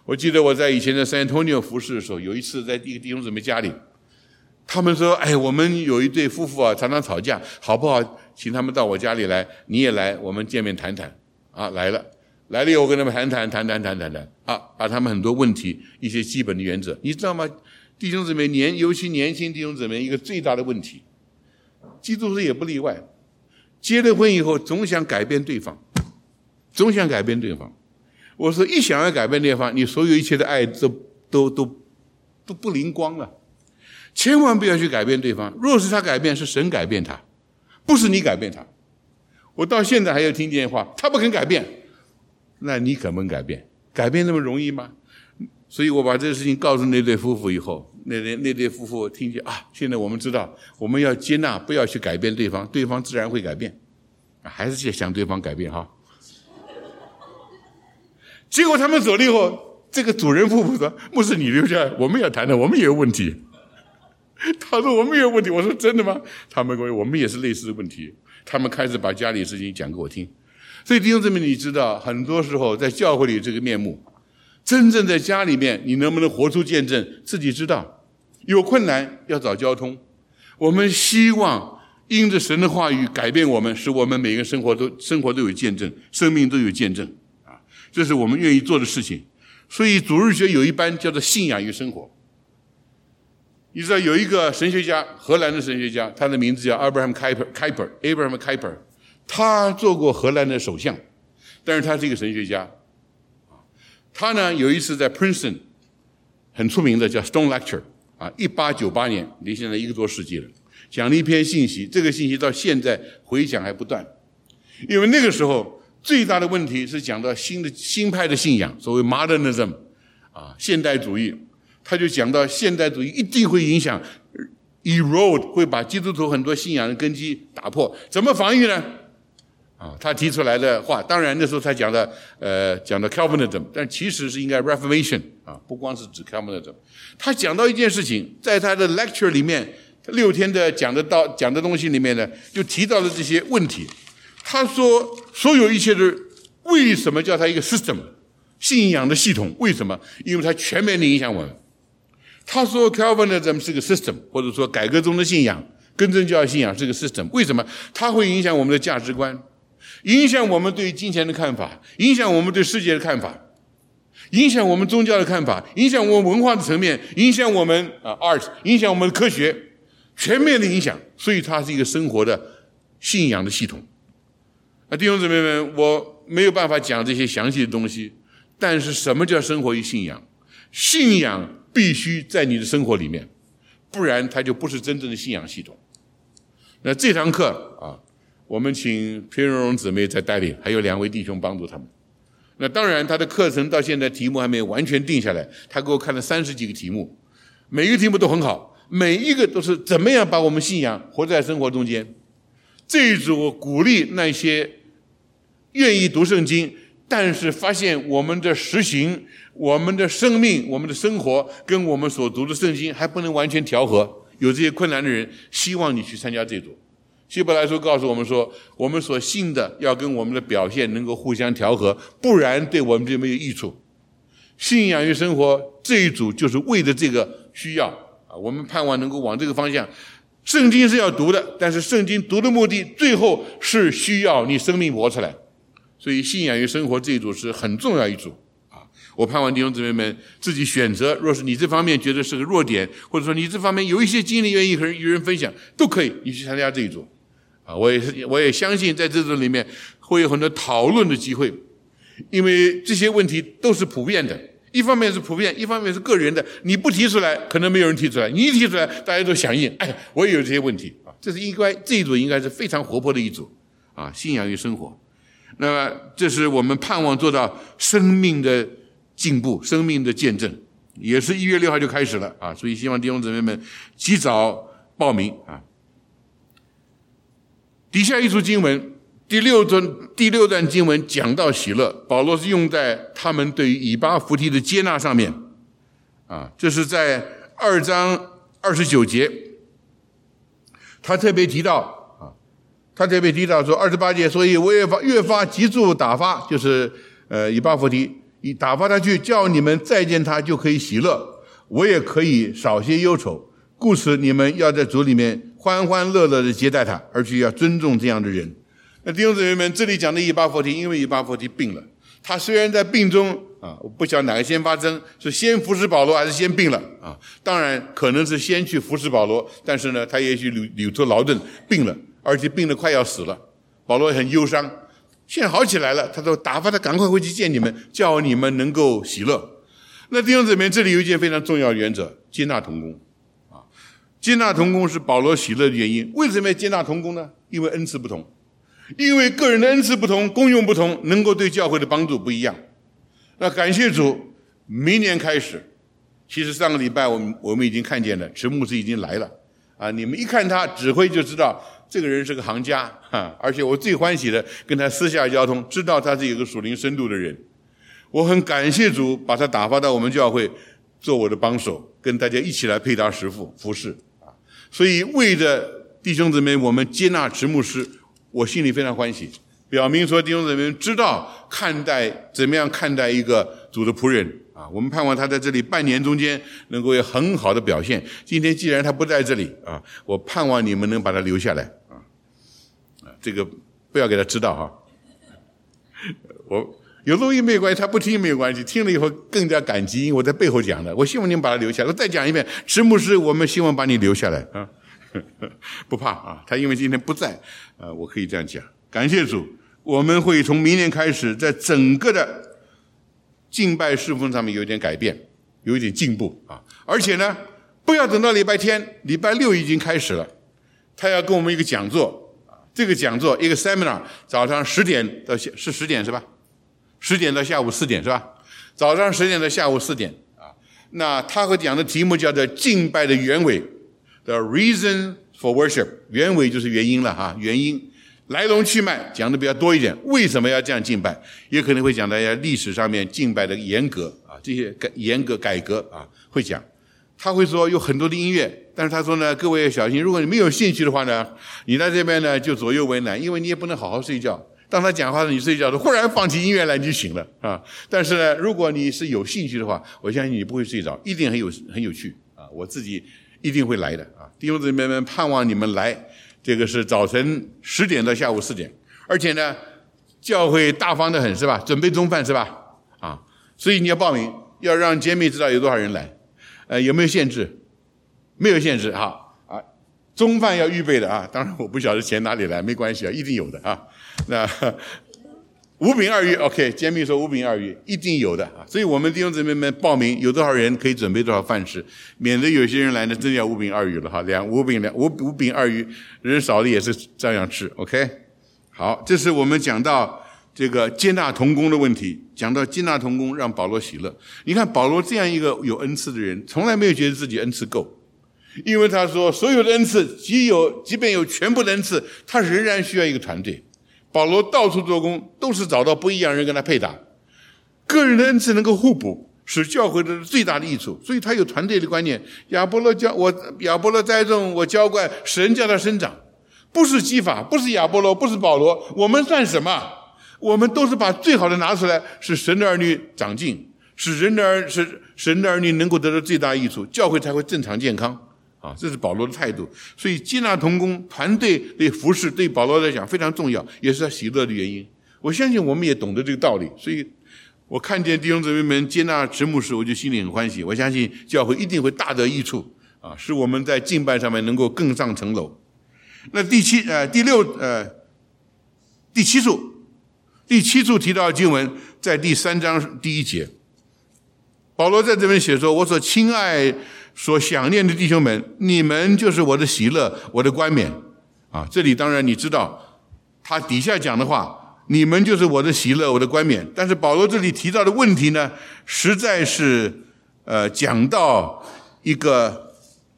我记得我在以前在 San Antonio 服侍的时候，有一次在一个弟兄姊妹家里，他们说：“哎，我们有一对夫妇啊，常常吵架，好不好？请他们到我家里来，你也来，我们见面谈谈。”啊，来了以后，我跟他们谈啊，把他们很多问题、一些基本的原则，你知道吗？弟兄姊妹尤其年轻弟兄姊妹，一个最大的问题，基督徒也不例外，结了婚以后总想改变对方，我说一想要改变对方，你所有一切的爱都不灵光了。千万不要去改变对方，若是他改变，是神改变他，不是你改变他。我到现在还有听见话，他不肯改变，那你肯不肯改变？改变那么容易吗？所以我把这个事情告诉那对夫妇以后，那对夫妇听见啊，现在我们知道我们要接纳，不要去改变对方，对方自然会改变。还是想对方改变哈。结果他们走了以后，这个主人夫妇说：“牧师，你留下来，我们要谈谈，我们也有问题。”他说：“我们也有问题。”我说：“真的吗？”他们说：“我们也是类似的问题。”他们开始把家里的事情讲给我听。所以弟兄姊妹，你知道，很多时候在教会里这个面目，真正在家里面，你能不能活出见证，自己知道。有困难要找交通。我们希望因着神的话语改变我们，使我们每个生活都有见证，生命都有见证啊！这是我们愿意做的事情。所以主日学有一班叫做信仰与生活。你知道有一个神学家，荷兰的神学家，他的名字叫 Abraham Kuyper， 他做过荷兰的首相，但是他是一个神学家。他呢有一次在 Princeton 很出名的叫 Stone Lecture 啊，1898年，离现在1个多世纪了，讲了一篇信息，这个信息到现在回响还不断。因为那个时候最大的问题是讲到新派的信仰，所谓 modernism 啊，现代主义。他就讲到现代主义一定会影响 erode， 会把基督徒很多信仰的根基打破，怎么防御呢？啊，他提出来的话，当然那时候他讲的Calvinism， 但其实是应该 Reformation 啊，不光是指 Calvinism。他讲到一件事情，在他的 lecture 里面，6天的讲的东西里面呢，就提到了这些问题。他说，所有一切的为什么叫它一个 system， 信仰的系统？为什么？因为它全面的影响我们。他说 Calvinism 是个 system， 或者说改革中的信仰、更正教信仰是个 system。为什么？它会影响我们的价值观，影响我们对金钱的看法，影响我们对世界的看法，影响我们宗教的看法，影响我们文化的层面，影响我们art， 影响我们的科学，全面的影响。所以它是一个生活的信仰的系统。弟兄姊妹们，我没有办法讲这些详细的东西，但是什么叫生活与信仰？信仰必须在你的生活里面，不然它就不是真正的信仰系统。那这堂课啊，我们请裴荣荣姊妹在带领，还有2位弟兄帮助他们。那当然他的课程到现在题目还没有完全定下来，他给我看了30几个题目，每一个题目都很好，每一个都是怎么样把我们信仰活在生活中间。这一组鼓励那些愿意读圣经，但是发现我们的实行、我们的生命、我们的生活跟我们所读的圣经还不能完全调和，有这些困难的人，希望你去参加这组。希伯来书告诉我们说，我们所信的要跟我们的表现能够互相调和，不然对我们就没有益处。信仰与生活这一组就是为了这个需要啊，我们盼望能够往这个方向。圣经是要读的，但是圣经读的目的最后是需要你生命活出来。所以信仰与生活这一组是很重要一组啊！我盼望弟兄姊妹们自己选择，若是你这方面觉得是个弱点，或者说你这方面有一些经历愿意和与人分享，都可以，你去参加这一组啊！我也相信在这组里面会有很多讨论的机会，因为这些问题都是普遍的，一方面是普遍，一方面是个人的。你不提出来，可能没有人提出来；你一提出来，大家都响应。哎，我也有这些问题啊！这一组应该是非常活泼的一组啊！信仰与生活。那么这是我们盼望做到生命的进步、生命的见证，也是1月6号就开始了啊！所以希望弟兄姊妹们及早报名啊。底下一处经文，第六段经文讲到喜乐，保罗是用在他们对于以巴弗提的接纳上面啊，这是在2章29节，他特别提到说28节，所以我越发急速打发，就是以巴弗提打发他去，叫你们再见他就可以喜乐，我也可以少些忧愁。故此你们要在主里面欢欢乐乐的接待他，而且要尊重这样的人。那弟兄姊妹们，这里讲的以巴弗提，因为以巴弗提病了，他虽然在病中我不晓得哪个先发生，是先服侍保罗还是先病了当然可能是先去服侍保罗，但是呢他也许旅途劳顿病了，而且病得快要死了，保罗也很忧伤。现在好起来了，他说打发他赶快回去见你们，叫你们能够喜乐。那弟兄姊妹，这里有一件非常重要的原则，接纳同工接纳同工是保罗喜乐的原因。为什么要接纳同工呢？因为恩赐不同，因为个人的恩赐不同，功用不同，能够对教会的帮助不一样。那感谢主，明年开始，其实上个礼拜我们已经看见了，池牧师已经来了你们一看他指挥就知道这个人是个行家而且我最欢喜的跟他私下交通，知道他是有个属灵深度的人。我很感谢主把他打发到我们教会做我的帮手，跟大家一起来配搭食父服侍所以为着弟兄姊妹我们接纳池牧师，我心里非常欢喜，表明说弟兄姊妹知道怎么样看待一个主的仆人我们盼望他在这里半年中间能够有很好的表现。今天既然他不在这里我盼望你们能把他留下来这个不要给他知道我有录音没有关系，他不听没有关系，听了以后更加感激，因为我在背后讲的。我希望你们把他留下来。我再讲一遍，池牧师，我们希望把你留下来不怕他因为今天不在我可以这样讲。感谢主，我们会从明年开始，在整个的敬拜侍奉上面有一点改变，有一点进步而且呢，不要等到礼拜天，礼拜六已经开始了，他要跟我们一个讲座这个讲座一个 seminar， 早上10点到是10点是吧？10点到下午4点是吧？早上10点到下午4点那他会讲的题目叫做敬拜的原委 The reason for worship， 原委就是原因了原因来龙去脉讲的比较多一点，为什么要这样敬拜，也可能会讲到历史上面敬拜的严格这些严格改革会讲。他会说有很多的音乐，但是他说呢，各位要小心，如果你没有兴趣的话呢，你在这边呢就左右为难，因为你也不能好好睡觉。当他讲话的你睡觉的忽然放起音乐来你就醒了但是呢，如果你是有兴趣的话，我相信你不会睡着，一定很有趣我自己一定会来的弟兄姊妹们，盼望你们来。这个是早晨10点到下午4点，而且呢，教会大方得很是吧？准备中饭是吧？所以你要报名，要让姐妹知道有多少人来。有没有限制？没有限制中饭要预备的当然我不晓得钱哪里来，没关系一定有的那5饼2鱼 OK， 姐妹说5饼2鱼一定有的所以我们弟兄姊妹们报名，有多少人可以准备多少饭吃，免得有些人来呢真要5饼2鱼了5饼2鱼，人少的也是照样吃 OK。 好，这是我们讲到这个接纳同工的问题，讲到接纳同工让保罗喜乐。你看保罗这样一个有恩赐的人，从来没有觉得自己恩赐够，因为他说所有的恩赐即便有全部的恩赐，他仍然需要一个团队。保罗到处做工都是找到不一样人跟他配搭，个人的恩赐能够互补，使教会的最大的益处，所以他有团队的观念。亚波罗栽种，我浇灌，神叫他生长，不是基法，不是亚波罗，不是保罗，我们算什么？我们都是把最好的拿出来，使神的儿女长进，使神的儿女能够得到最大益处，教会才会正常健康这是保罗的态度。所以接纳同工，团队的服事对保罗来讲非常重要，也是他喜乐的原因。我相信我们也懂得这个道理，所以我看见弟兄姊妹们接纳池牧师，我就心里很欢喜。我相信教会一定会大得益处使我们在敬拜上面能够更上层楼。那第七处提到的经文在第3章第1节，保罗在这边写说，我所亲爱所想念的弟兄们，你们就是我的喜乐，我的冠冕这里当然你知道他底下讲的话，你们就是我的喜乐，我的冠冕。但是保罗这里提到的问题呢，实在是讲到一个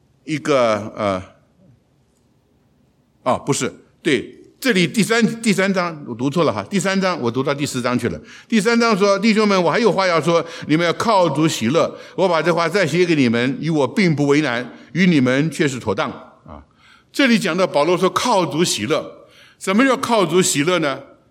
不是，对，这里第三章我读错了第3章我读到第4章去了。第3章说，弟兄们，我还有话要说，你们要靠主喜乐。我把这话再写给你们，与我并不为难，与你们却是妥当这里讲到保罗说靠主喜乐。什么叫靠主喜乐呢？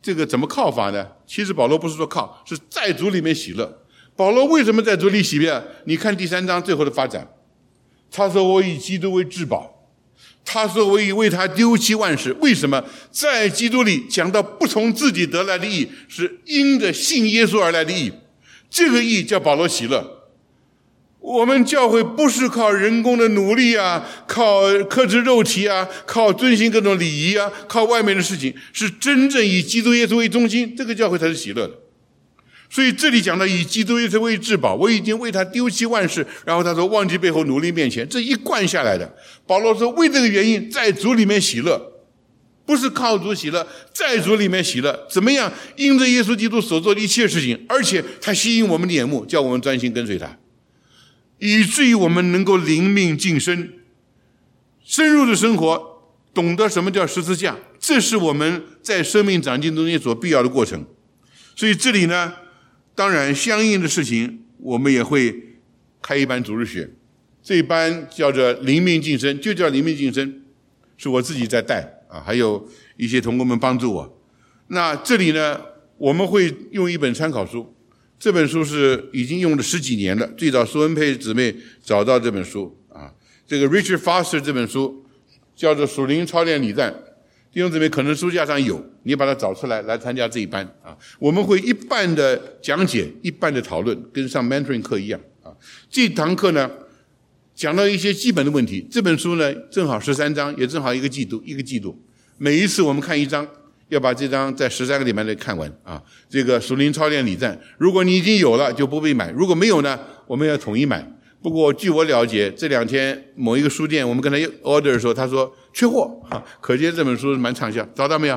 这个怎么靠法呢？其实保罗不是说靠，是在主里面喜乐。保罗为什么在主里喜乐？你看第3章最后的发展，他说我以基督为至宝，他说我已为他丢弃万事。为什么？在基督里讲到不从自己得来的义，是因着信耶稣而来的义，这个义叫保罗喜乐。我们教会不是靠人工的努力啊，靠克制肉体啊，靠遵循各种礼仪啊，靠外面的事情，是真正以基督耶稣为中心，这个教会才是喜乐的。所以这里讲到以基督耶稣为至宝，我已经为他丢弃万事，然后他说忘记背后努力面前，这一贯下来的。保罗说为这个原因在主里面喜乐，不是靠主喜乐，在主里面喜乐。怎么样？因着耶稣基督所做的一切事情，而且他吸引我们的眼目，叫我们专心跟随他，以至于我们能够灵命晋升，深入的生活，懂得什么叫十字架，这是我们在生命长进中间所必要的过程。所以这里呢，当然相应的事情我们也会开一班主日学，这一班叫做灵命晋升，就叫灵命晋升，是我自己在带啊，还有一些同工们帮助我。那这里呢，我们会用一本参考书，这本书是已经用了10几年了，最早苏恩佩姊妹找到这本书啊，这个 Richard Foster 这本书叫做《属灵操练礼赞》，弟兄姊妹可能书架上有，你把它找出来参加这一班啊。我们会一半的讲解，一半的讨论，跟上 mentoring 课一样啊。这堂课呢，讲到一些基本的问题。这本书呢，正好13章，也正好一个季度。每一次我们看一章，要把这章在13个礼拜内看完啊。这个属灵操练礼赞，如果你已经有了就不必买，如果没有呢，我们要统一买。不过据我了解，这2天某一个书店，我们跟他 order 的时候，他说缺货啊，可见这本书蛮畅销。找到没有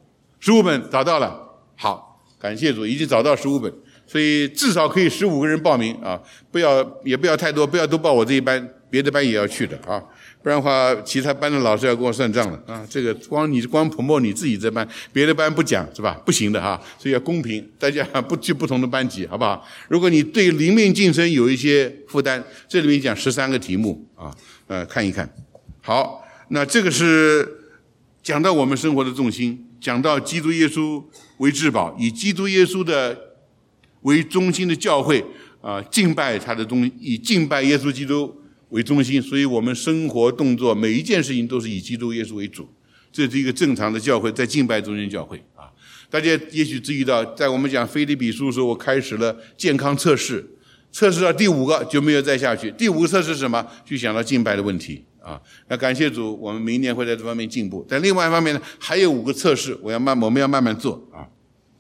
？15本找到了，好，感谢主，已经找到15本，所以至少可以15个人报名啊，也不要太多，不要都报我这一班，别的班也要去的啊，不然的话其他班的老师要跟我算账了啊。这个光 promote 你自己这班，别的班不讲是吧？不行的啊，所以要公平，大家不去不同的班级，好不好？如果你对灵命晋升有一些负担，这里面讲13个题目啊，看一看。好，那这个是讲到我们生活的重心，讲到基督耶稣为至宝，以基督耶稣的为中心的教会啊，敬拜他的以敬拜耶稣基督为中心，所以我们生活动作每一件事情都是以基督耶稣为主，这是一个正常的教会，在敬拜中间教会啊。大家也许注意到，在我们讲腓立比书的时候，我开始了健康测试，测试到第5个就没有再下去。第5个测试是什么？就想到敬拜的问题啊。那感谢主，我们明年会在这方面进步。但另外一方面呢，还有5个测试，我们要慢慢做啊。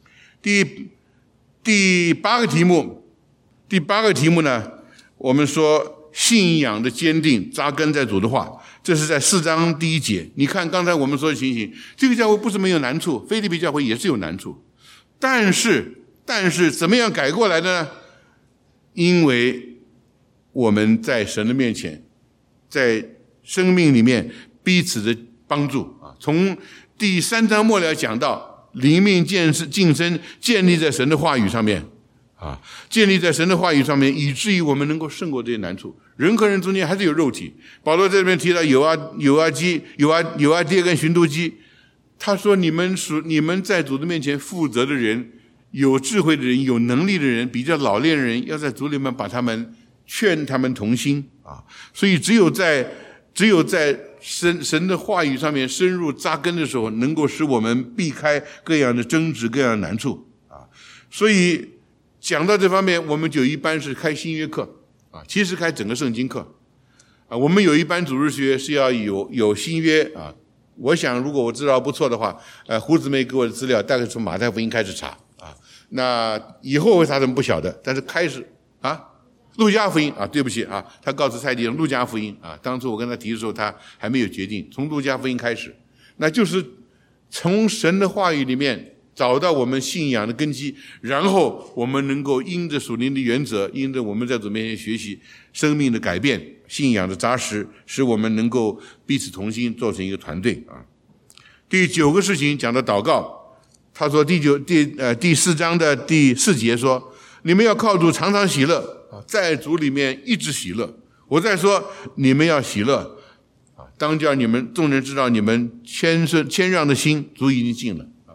第8个题目呢，我们说信仰的坚定扎根在主的话，这是在4章第1节。你看刚才我们说的情形，这个教会不是没有难处，腓立比教会也是有难处，但是怎么样改过来的呢？因为我们在神的面前，在生命里面彼此的帮助啊。从第3章末了讲到灵命晋升，建立在神的话语上面啊，建立在神的话语上面，以至于我们能够胜过这些难处。人和人中间还是有肉体。保罗在这边提到有啊爹跟寻都基，他说你们在主的面前负责的人，有智慧的人，有能力的人，比较老练的人，要在主里面把他们劝他们同心啊。所以只有在神的话语上面深入扎根的时候，能够使我们避开各样的争执，各样的难处啊。所以讲到这方面，我们就一般是开新约课啊，其实开整个圣经课啊。我们有一班主日学是要有新约啊。我想如果我知道不错的话，胡姊妹给我的资料大概从马太福音开始查啊。那以后会查什么不晓得，但是开始啊，路加福音啊，对不起啊，他告诉蔡弟兄路加福音啊。当初我跟他提的时候，他还没有决定，从路加福音开始，那就是从神的话语里面找到我们信仰的根基，然后我们能够因着属灵的原则，因着我们在主面前学习生命的改变，信仰的扎实，使我们能够彼此同心，做成一个团队啊。第9个事情讲到祷告，他说第4章的第4节说，你们要靠主常常喜乐啊，在主里面一直喜乐。我再说你们要喜乐啊，当叫你们众人知道你们谦让的心主已经尽了啊。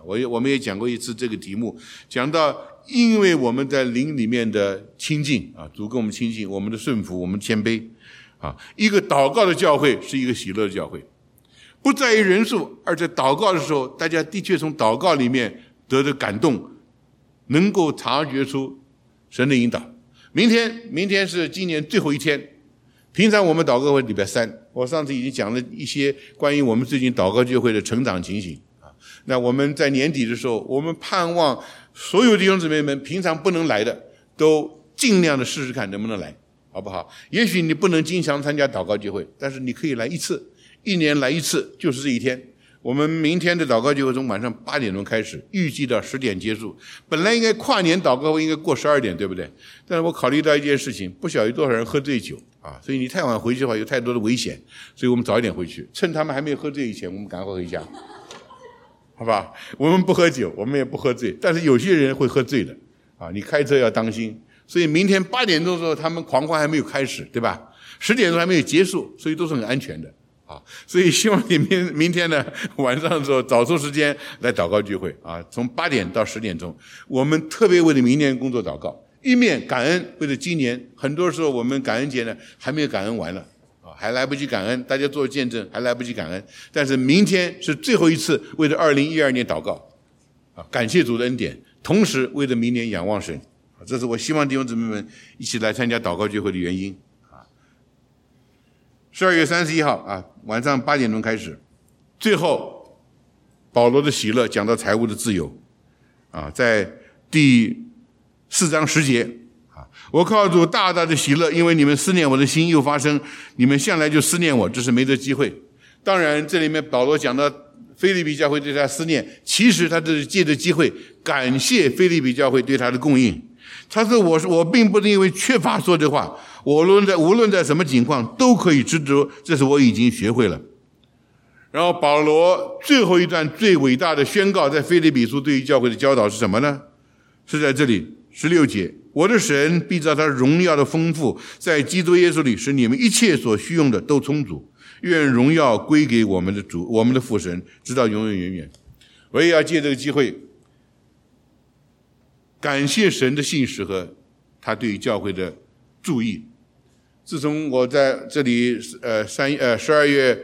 我们也讲过一次这个题目，讲到因为我们在灵里面的亲近啊，主跟我们亲近，我们的顺服，我们谦卑啊，一个祷告的教会是一个喜乐的教会，不在于人数，而在祷告的时候，大家的确从祷告里面得到感动，能够察觉出神的引导。明天是今年最后一天，平常我们祷告会礼拜3，我上次已经讲了一些关于我们最近祷告聚会的成长情形啊。那我们在年底的时候，我们盼望所有弟兄姊妹们平常不能来的，都尽量的试试看能不能来，好不好？也许你不能经常参加祷告聚会，但是你可以来一次，1年来一次，就是这一天。我们明天的祷告聚会从晚上8点钟开始，预计到10点结束。本来应该跨年祷告会应该过12点，对不对？但是我考虑到一件事情，不晓得多少人喝醉酒啊，所以你太晚回去的话有太多的危险，所以我们早一点回去，趁他们还没有喝醉以前，我们赶快回家，好吧？我们不喝酒，我们也不喝醉，但是有些人会喝醉的啊，你开车要当心。所以明天8点钟的时候，他们狂欢还没有开始，对吧？10点钟还没有结束，所以都是很安全的。所以希望你明天呢晚上的时候找出时间来祷告聚会啊，从8点到10点钟，我们特别为了明年工作祷告，一面感恩，为了今年，很多时候我们感恩节呢还没有感恩完了啊，还来不及感恩，大家做见证还来不及感恩，但是明天是最后一次为了2012年祷告啊，感谢主的恩典，同时为了明年仰望神，这是我希望弟兄姊妹们一起来参加祷告聚会的原因。12月31号啊，晚上8点钟开始。最后，保罗的喜乐讲到财务的自由啊，在第4章10节啊，我靠主大大的喜乐，因为你们思念我的心又发生，你们向来就思念我，只是没得机会。当然，这里面保罗讲到腓立比教会对他思念，其实他这是借着机会感谢腓立比教会对他的供应。他说我并不是因为缺乏说这话，无论在什么情况都可以知足，这是我已经学会了。然后保罗最后一段最伟大的宣告，在腓立比书对于教会的教导是什么呢？是在这里16节，我的神必照他荣耀的丰富，在基督耶稣里使你们一切所需用的都充足，愿荣耀归给我们的主，我们的父神，直到永永远远。我也要借这个机会感谢神的信实和他对于教会的注意。自从我在这里12月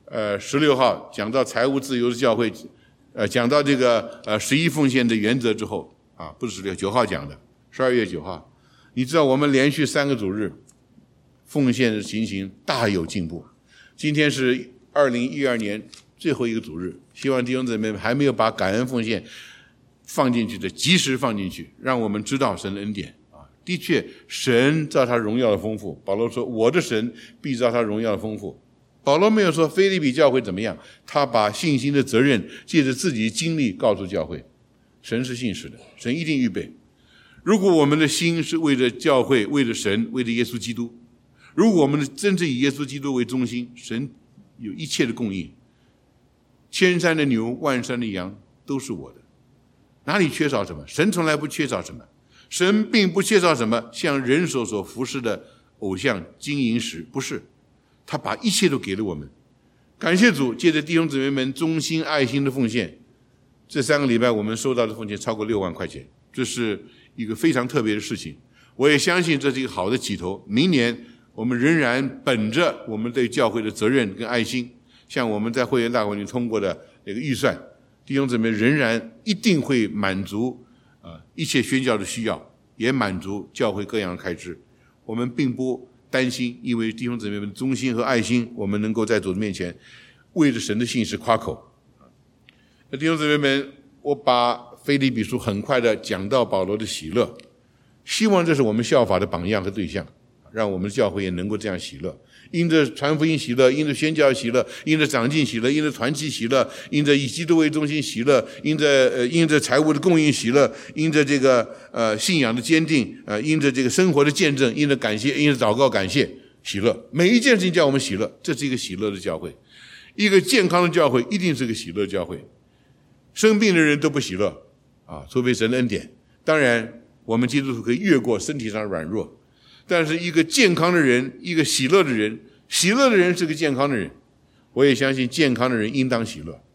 16号讲到财务自由的教会，讲到这个11奉献的原则之后啊，不是9号讲的，12月9号，你知道我们连续3个主日奉献的情形大有进步。今天是2012年最后一个主日，希望弟兄姊妹还没有把感恩奉献放进去的及时放进去，让我们知道神的恩典啊！的确，神照他荣耀的丰富。保罗说：“我的神必照他荣耀的丰富。”保罗没有说腓立比教会怎么样，他把信心的责任借着自己的经历告诉教会。神是信实的，神一定预备。如果我们的心是为了教会、为了神、为了耶稣基督，如果我们真正以耶稣基督为中心，神有一切的供应，千山的牛、万山的羊都是我的。哪里缺少什么？神从来不缺少什么，神并不缺少什么像人手所服侍的偶像金银石，不是，他把一切都给了我们。感谢主，借着弟兄姊妹们忠心爱心的奉献，这3个礼拜我们收到的奉献超过6万块钱，这是一个非常特别的事情。我也相信这是一个好的起头，明年我们仍然本着我们对教会的责任跟爱心，像我们在会员大会里通过的那个预算，弟兄姊妹仍然一定会满足一切宣教的需要，也满足教会各样的开支。我们并不担心，因为弟兄姊妹们的忠心和爱心，我们能够在主的面前为着神的信实夸口。弟兄姊妹们，我把腓立比书很快的讲到保罗的喜乐，希望这是我们效法的榜样和对象，让我们的教会也能够这样喜乐。因着传福音喜乐，因着宣教喜乐，因着长进喜乐，因着团契喜乐，因着以基督为中心喜乐，因着财务的供应喜乐，因着这个信仰的坚定，因着这个生活的见证，因着感谢，因着祷告感谢喜乐。每一件事情叫我们喜乐，这是一个喜乐的教会。一个健康的教会一定是个喜乐教会。生病的人都不喜乐啊，除非神的恩典。当然，我们基督徒可以越过身体上的软弱。但是一个健康的人，一个喜乐的人，喜乐的人是个健康的人。我也相信健康的人应当喜乐，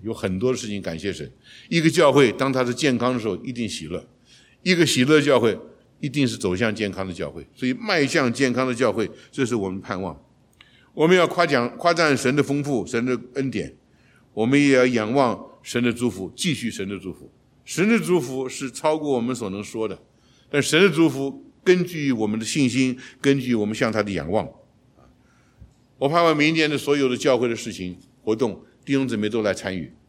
有很多的事情感谢神。一个教会当它是健康的时候，一定喜乐；一个喜乐的教会，一定是走向健康的教会。所以迈向健康的教会，这是我们盼望。我们要夸赞神的丰富，神的恩典，我们也要仰望神的祝福，继续神的祝福。神的祝福是超过我们所能说的，但神的祝福根据我们的信心，根据我们向他的仰望。我盼望明年的所有的教会的事情活动，弟兄姊妹都来参与，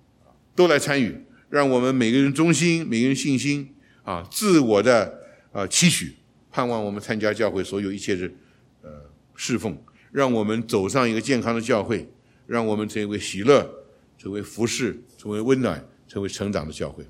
让我们每个人忠心，每个人信心自我的期许，盼望我们参加教会所有一切的侍奉，让我们走上一个健康的教会，让我们成为喜乐，成为服侍，成为温暖，成为成长的教会。